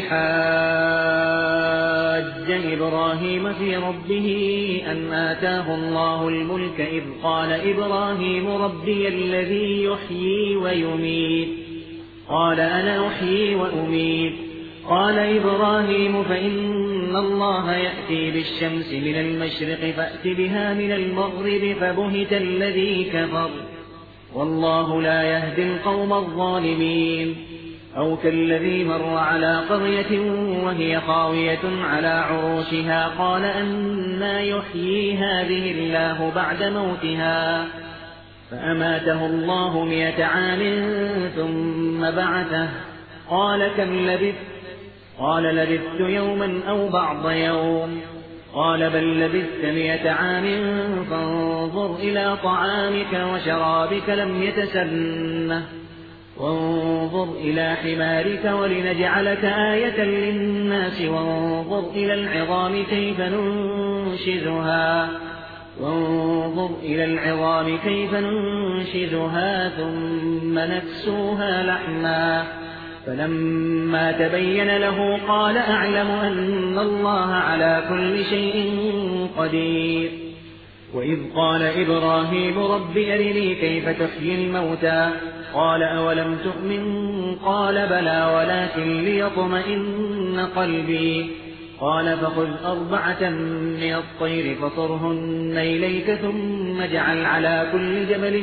Speaker 2: حاج إبراهيم في ربه أن آتاه الله الملك إذ قال إبراهيم ربي الذي يحيي ويميت قال أنا أحيي وأميت قال إبراهيم فإن الله يأتي بالشمس من المشرق فأت بها من المغرب فبهت الذي كفر والله لا يهدي القوم الظالمين أو كالذي مر على قرية وهي خاوية على عروشها قال أنى يحيي هذه الله بعد موتها فأماته الله 100 عام ثم بعثه قال كم لبثت قال لبثت يوما أو بعض يوم قال بل لبثت 100 عام فانظر إلى طعامك وشرابك لم يتسنه وانظر إلى حمارك ولنجعلك آية للناس وانظر إلى العظام كيف ننشزها وانظر إلى العظام كيف ننشزها ثم نكسوها لحما فلما تبين له قال أعلم أن الله على كل شيء قدير. وإذ قال إبراهيم رب أرني كيف تحيي الموتى قال أولم تؤمن قال بلى ولكن ليطمئن قلبي قال فخذ 4 من الطير فصرهن إليك ثم اجعل على كل جبل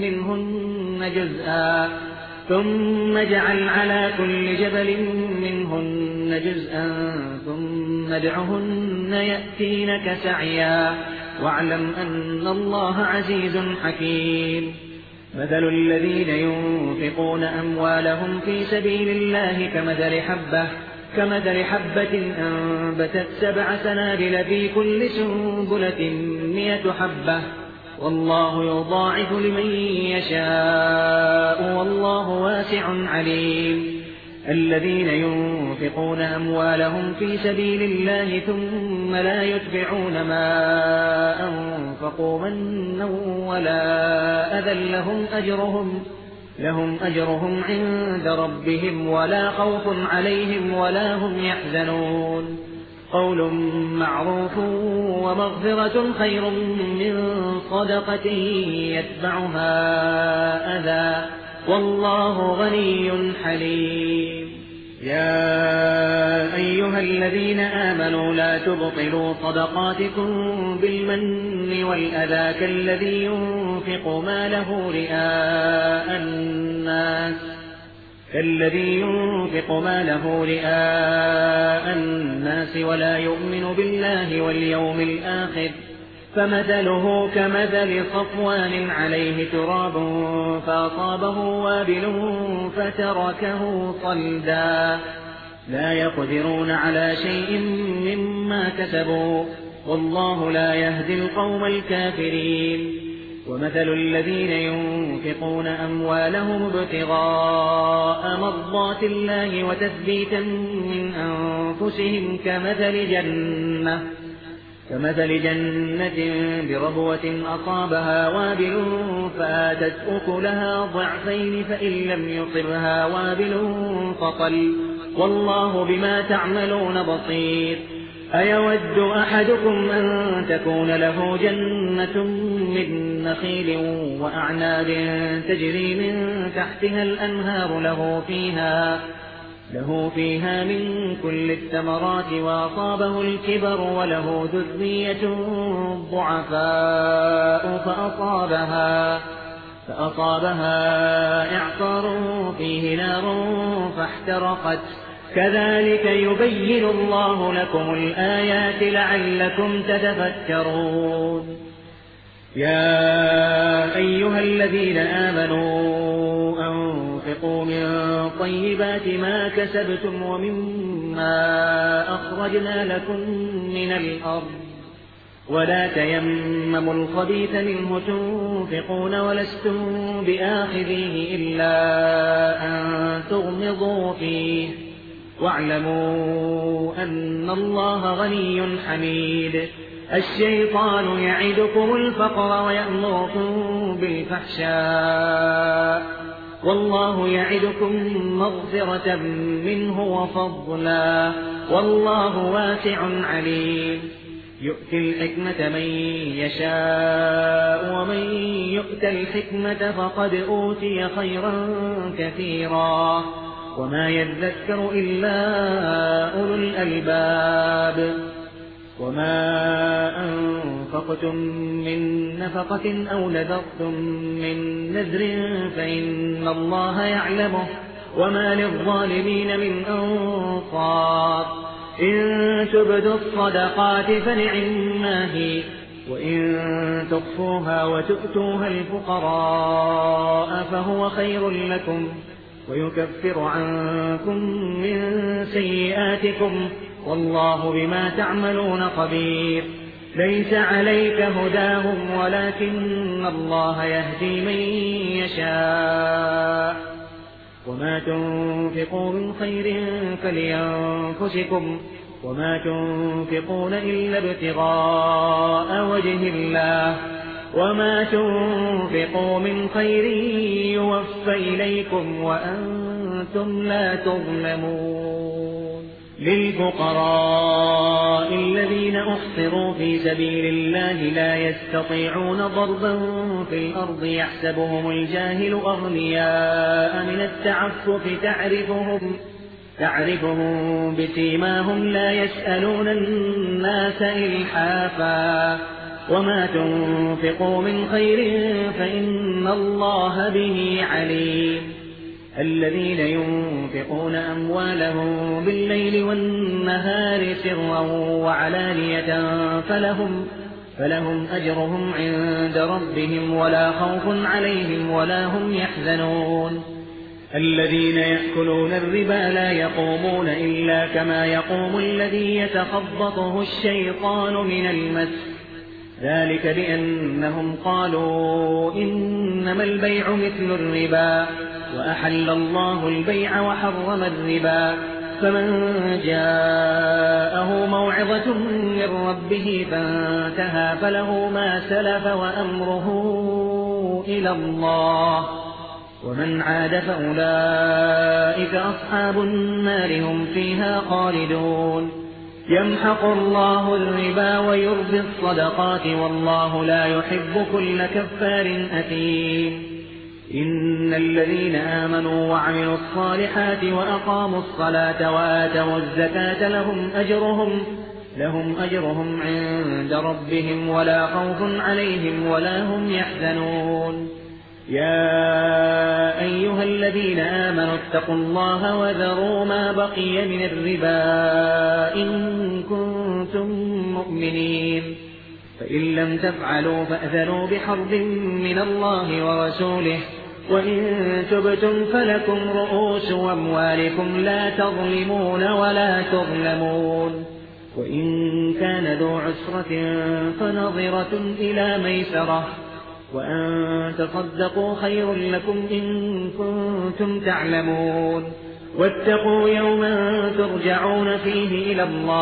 Speaker 2: منهن جزءا ثم ادعهن يأتينك سعيا واعلم أن الله عزيز حكيم. مثل الذين ينفقون أموالهم في سبيل الله كمثل حبة أنبتت 7 سنابل في كل سنبلة 100 حبة والله يضاعف لمن يشاء والله واسع عليم. الذين ينفقون أموالهم في سبيل الله ثم لا يتبعون ما أنفقوا منا ولا أذى لهم أجرهم عند ربهم ولا خوف عليهم ولا هم يحزنون. قول معروف ومغفرة خير من صدقة يتبعها أذى والله غني حليم. يا أيها الذين آمنوا لا تبطلوا صدقاتكم بالمن والأذى كالذي ينفق ماله رئاء الناس ولا يؤمن بالله واليوم الآخر فمثله كمثل صفوان عليه تراب فأصابه وابل فتركه صلدا لا يقدرون على شيء مما كسبوا والله لا يهدي القوم الكافرين. ومثل الذين ينفقون أموالهم ابتغاء مرضات الله وتثبيتا من أنفسهم كمثل جنة بربوة أصابها وابل فآتت أكلها ضعفين فإن لم يصبها وابل فطل والله بما تعملون بصير. أيود أحدكم أن تكون له جنة من نخيل وأعناب تجري من تحتها الأنهار له فيها من كل الثمرات وأصابه الكبر وله ذرية ضعفاء فأصابها إعصار فيه نار فاحترقت كذلك يبين الله لكم الآيات لعلكم تتفكرون. يا أيها الذين آمنوا أنفقوا من طيبات ما كسبتم ومما أخرجنا لكم من الأرض ولا تيمموا الخبيث منه تنفقون ولستم بآخذيه إلا أن تغمضوا فيه واعلموا أن الله غني حميد. الشيطان يعدكم الفقر ويأمركم بالفحشاء والله يعدكم مغفرة منه وفضلا والله واسع عليم. يؤتي الحكمة من يشاء ومن يؤت الحكمة فقد أوتي خيرا كثيرا وما يذكر إلا أولو الألباب. وما أنفقتم من نفقة أو نذرتم من نذر فإن الله يعلمه وما للظالمين من أنصار. إن تبدوا الصدقات فنعما هي وإن تخفوها وتؤتوها الفقراء فهو خير لكم ويكفر عنكم من سيئاتكم والله بما تعملون خبير. ليس عليك هداهم ولكن الله يهدي من يشاء وما تنفقوا من خير فلينفسكم وما تنفقون إلا ابتغاء وجه الله وما تنفقوا من خير يوفى إليكم وأنتم لا تظلمون. للفقراء الذين أحصروا في سبيل الله لا يستطيعون ضربا في الأرض يحسبهم الجاهل أغنياء من التعفف تعرفهم بسيماهم لا يسألون الناس إلحافا وما تنفقوا من خير فإن الله به عليم. الذين ينفقون أموالهم بالليل والنهار سرا وعلانية فلهم أجرهم عند ربهم ولا خوف عليهم ولا هم يحزنون. الذين يأكلون الربا لا يقومون إلا كما يقوم الذي يتخبطه الشيطان من المس، ذلك بأنهم قالوا إنما البيع مثل الربا وأحل الله البيع وحرم الربا. فمن جاءه موعظة من ربه فانتهى فله ما سلف وأمره إلى الله ومن عاد فأولئك أصحاب النار هم فيها خالدون. يمحق الله الربا ويربي الصدقات والله لا يحب كل كفار أثيم. إن الذين آمنوا وعملوا الصالحات وأقاموا الصلاة وآتوا الزكاة لهم أجرهم عند ربهم ولا خوف عليهم ولا هم يحزنون. يا أيها الذين آمنوا اتقوا الله وذروا ما بقي من الربا إن كنتم مؤمنين، فإن لم تفعلوا فأذنوا بحرب من الله ورسوله وإن تبتم فلكم رؤوس أموالكم لا تظلمون ولا تظلمون. وإن كان ذو عسرة فنظرة إلى ميسرة وأن تصدقوا خير لكم إن كنتم تعلمون. واتقوا يوما ترجعون فيه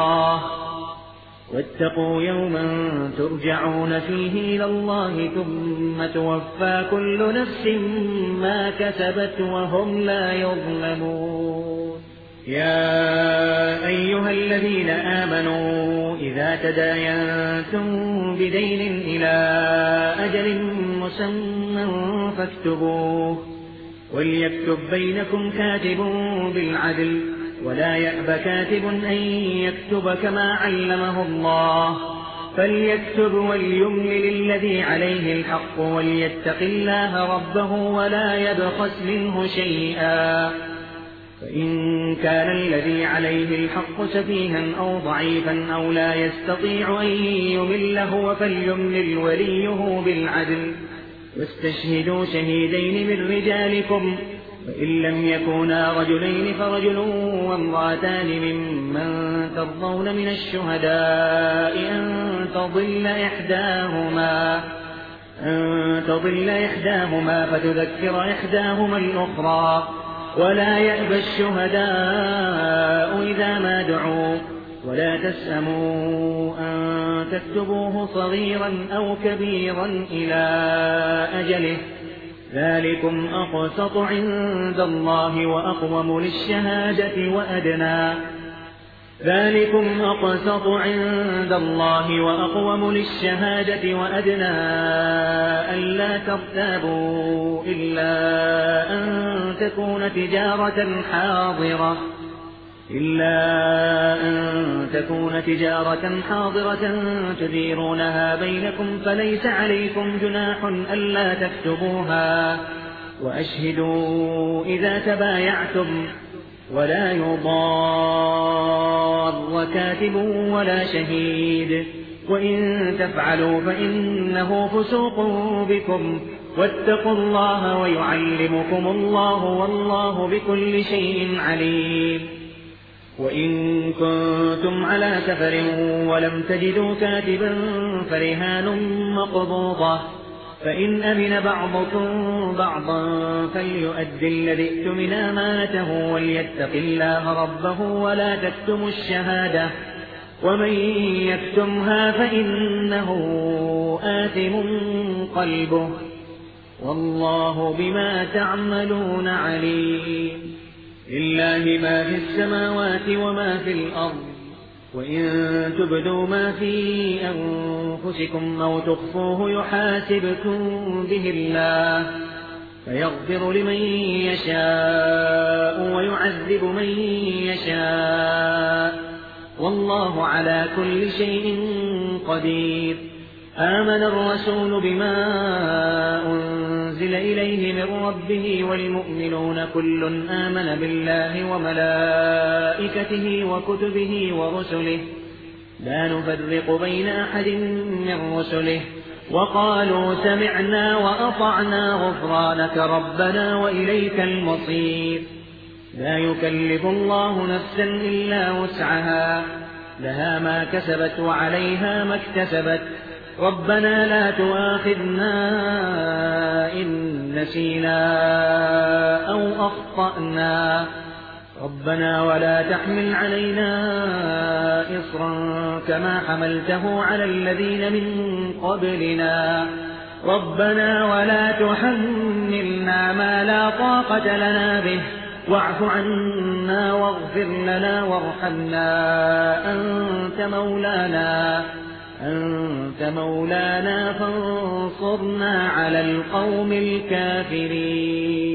Speaker 2: إلى الله ثم توفى كل نفس ما كسبت وهم لا يظلمون. يا أيها الذين آمنوا إذا تداينتم بدين إلى أجل مسمى فاكتبوه وليكتب بينكم كاتب بالعدل ولا يأب كاتب أن يكتب كما علمه الله فليكتب وليملل الذي عليه الحق وليتق الله ربه ولا يبخس منه شيئا. فإن كان الذي عليه الحق سفيها أو ضعيفا أو لا يستطيع أن يمله فليملل وليه بالعدل واستشهدوا شهيدين من رجالكم فإن لم يكونا رجلين فرجل وامرأتان ممن ترضون من الشهداء أن تضل إحداهما فتذكر إحداهما الأخرى ولا يأبى الشهداء إذا ما دعوا ولا تسأموا أن تكتبوه صغيرا أو كبيرا إلى أجله ذلكم أقسط عند الله وأقوم للشهادة وأدنى ألا ترتابوا إلا أن تكون تجارة حاضرة تديرونها بينكم فليس عليكم جناح ألا تكتبوها وأشهدوا إذا تبايعتم ولا يضار كاتب ولا شهيد وإن تفعلوا فإنه فسوق بكم واتقوا الله ويعلمكم الله والله بكل شيء عليم. وإن كنتم على سفر ولم تجدوا كاتبا فرهان مقبوضة فإن أمن بعضكم بعضا فليؤد الذي ائتمن أمانته وليتق الله ربه ولا تكتموا الشهادة ومن يكتمها فإنه آثم قلبه والله بما تعملون عليم. لله ما في السماوات وما في الأرض وإن تبدوا ما في أنفسكم أو تخفوه يحاسبكم به الله فيغفر لمن يشاء ويعذب من يشاء والله على كل شيء قدير. آمن الرسول بما أنزل إليه من ربه والمؤمنون كل آمن بالله وملائكته وكتبه ورسله لا نفرق بين أحد من رسله وقالوا سمعنا وأطعنا غفرانك ربنا وإليك المصير. لا يكلف الله نفسا إلا وسعها لها ما كسبت وعليها ما اكتسبت ربنا لا تؤاخذنا إن نسينا أو أخطأنا ربنا ولا تحمل علينا إصرا كما حملته على الذين من قبلنا ربنا ولا تحملنا ما لا طاقة لنا به واعف عنا واغفر لنا وارحمنا أنت مولانا فانصرنا على القوم الكافرين.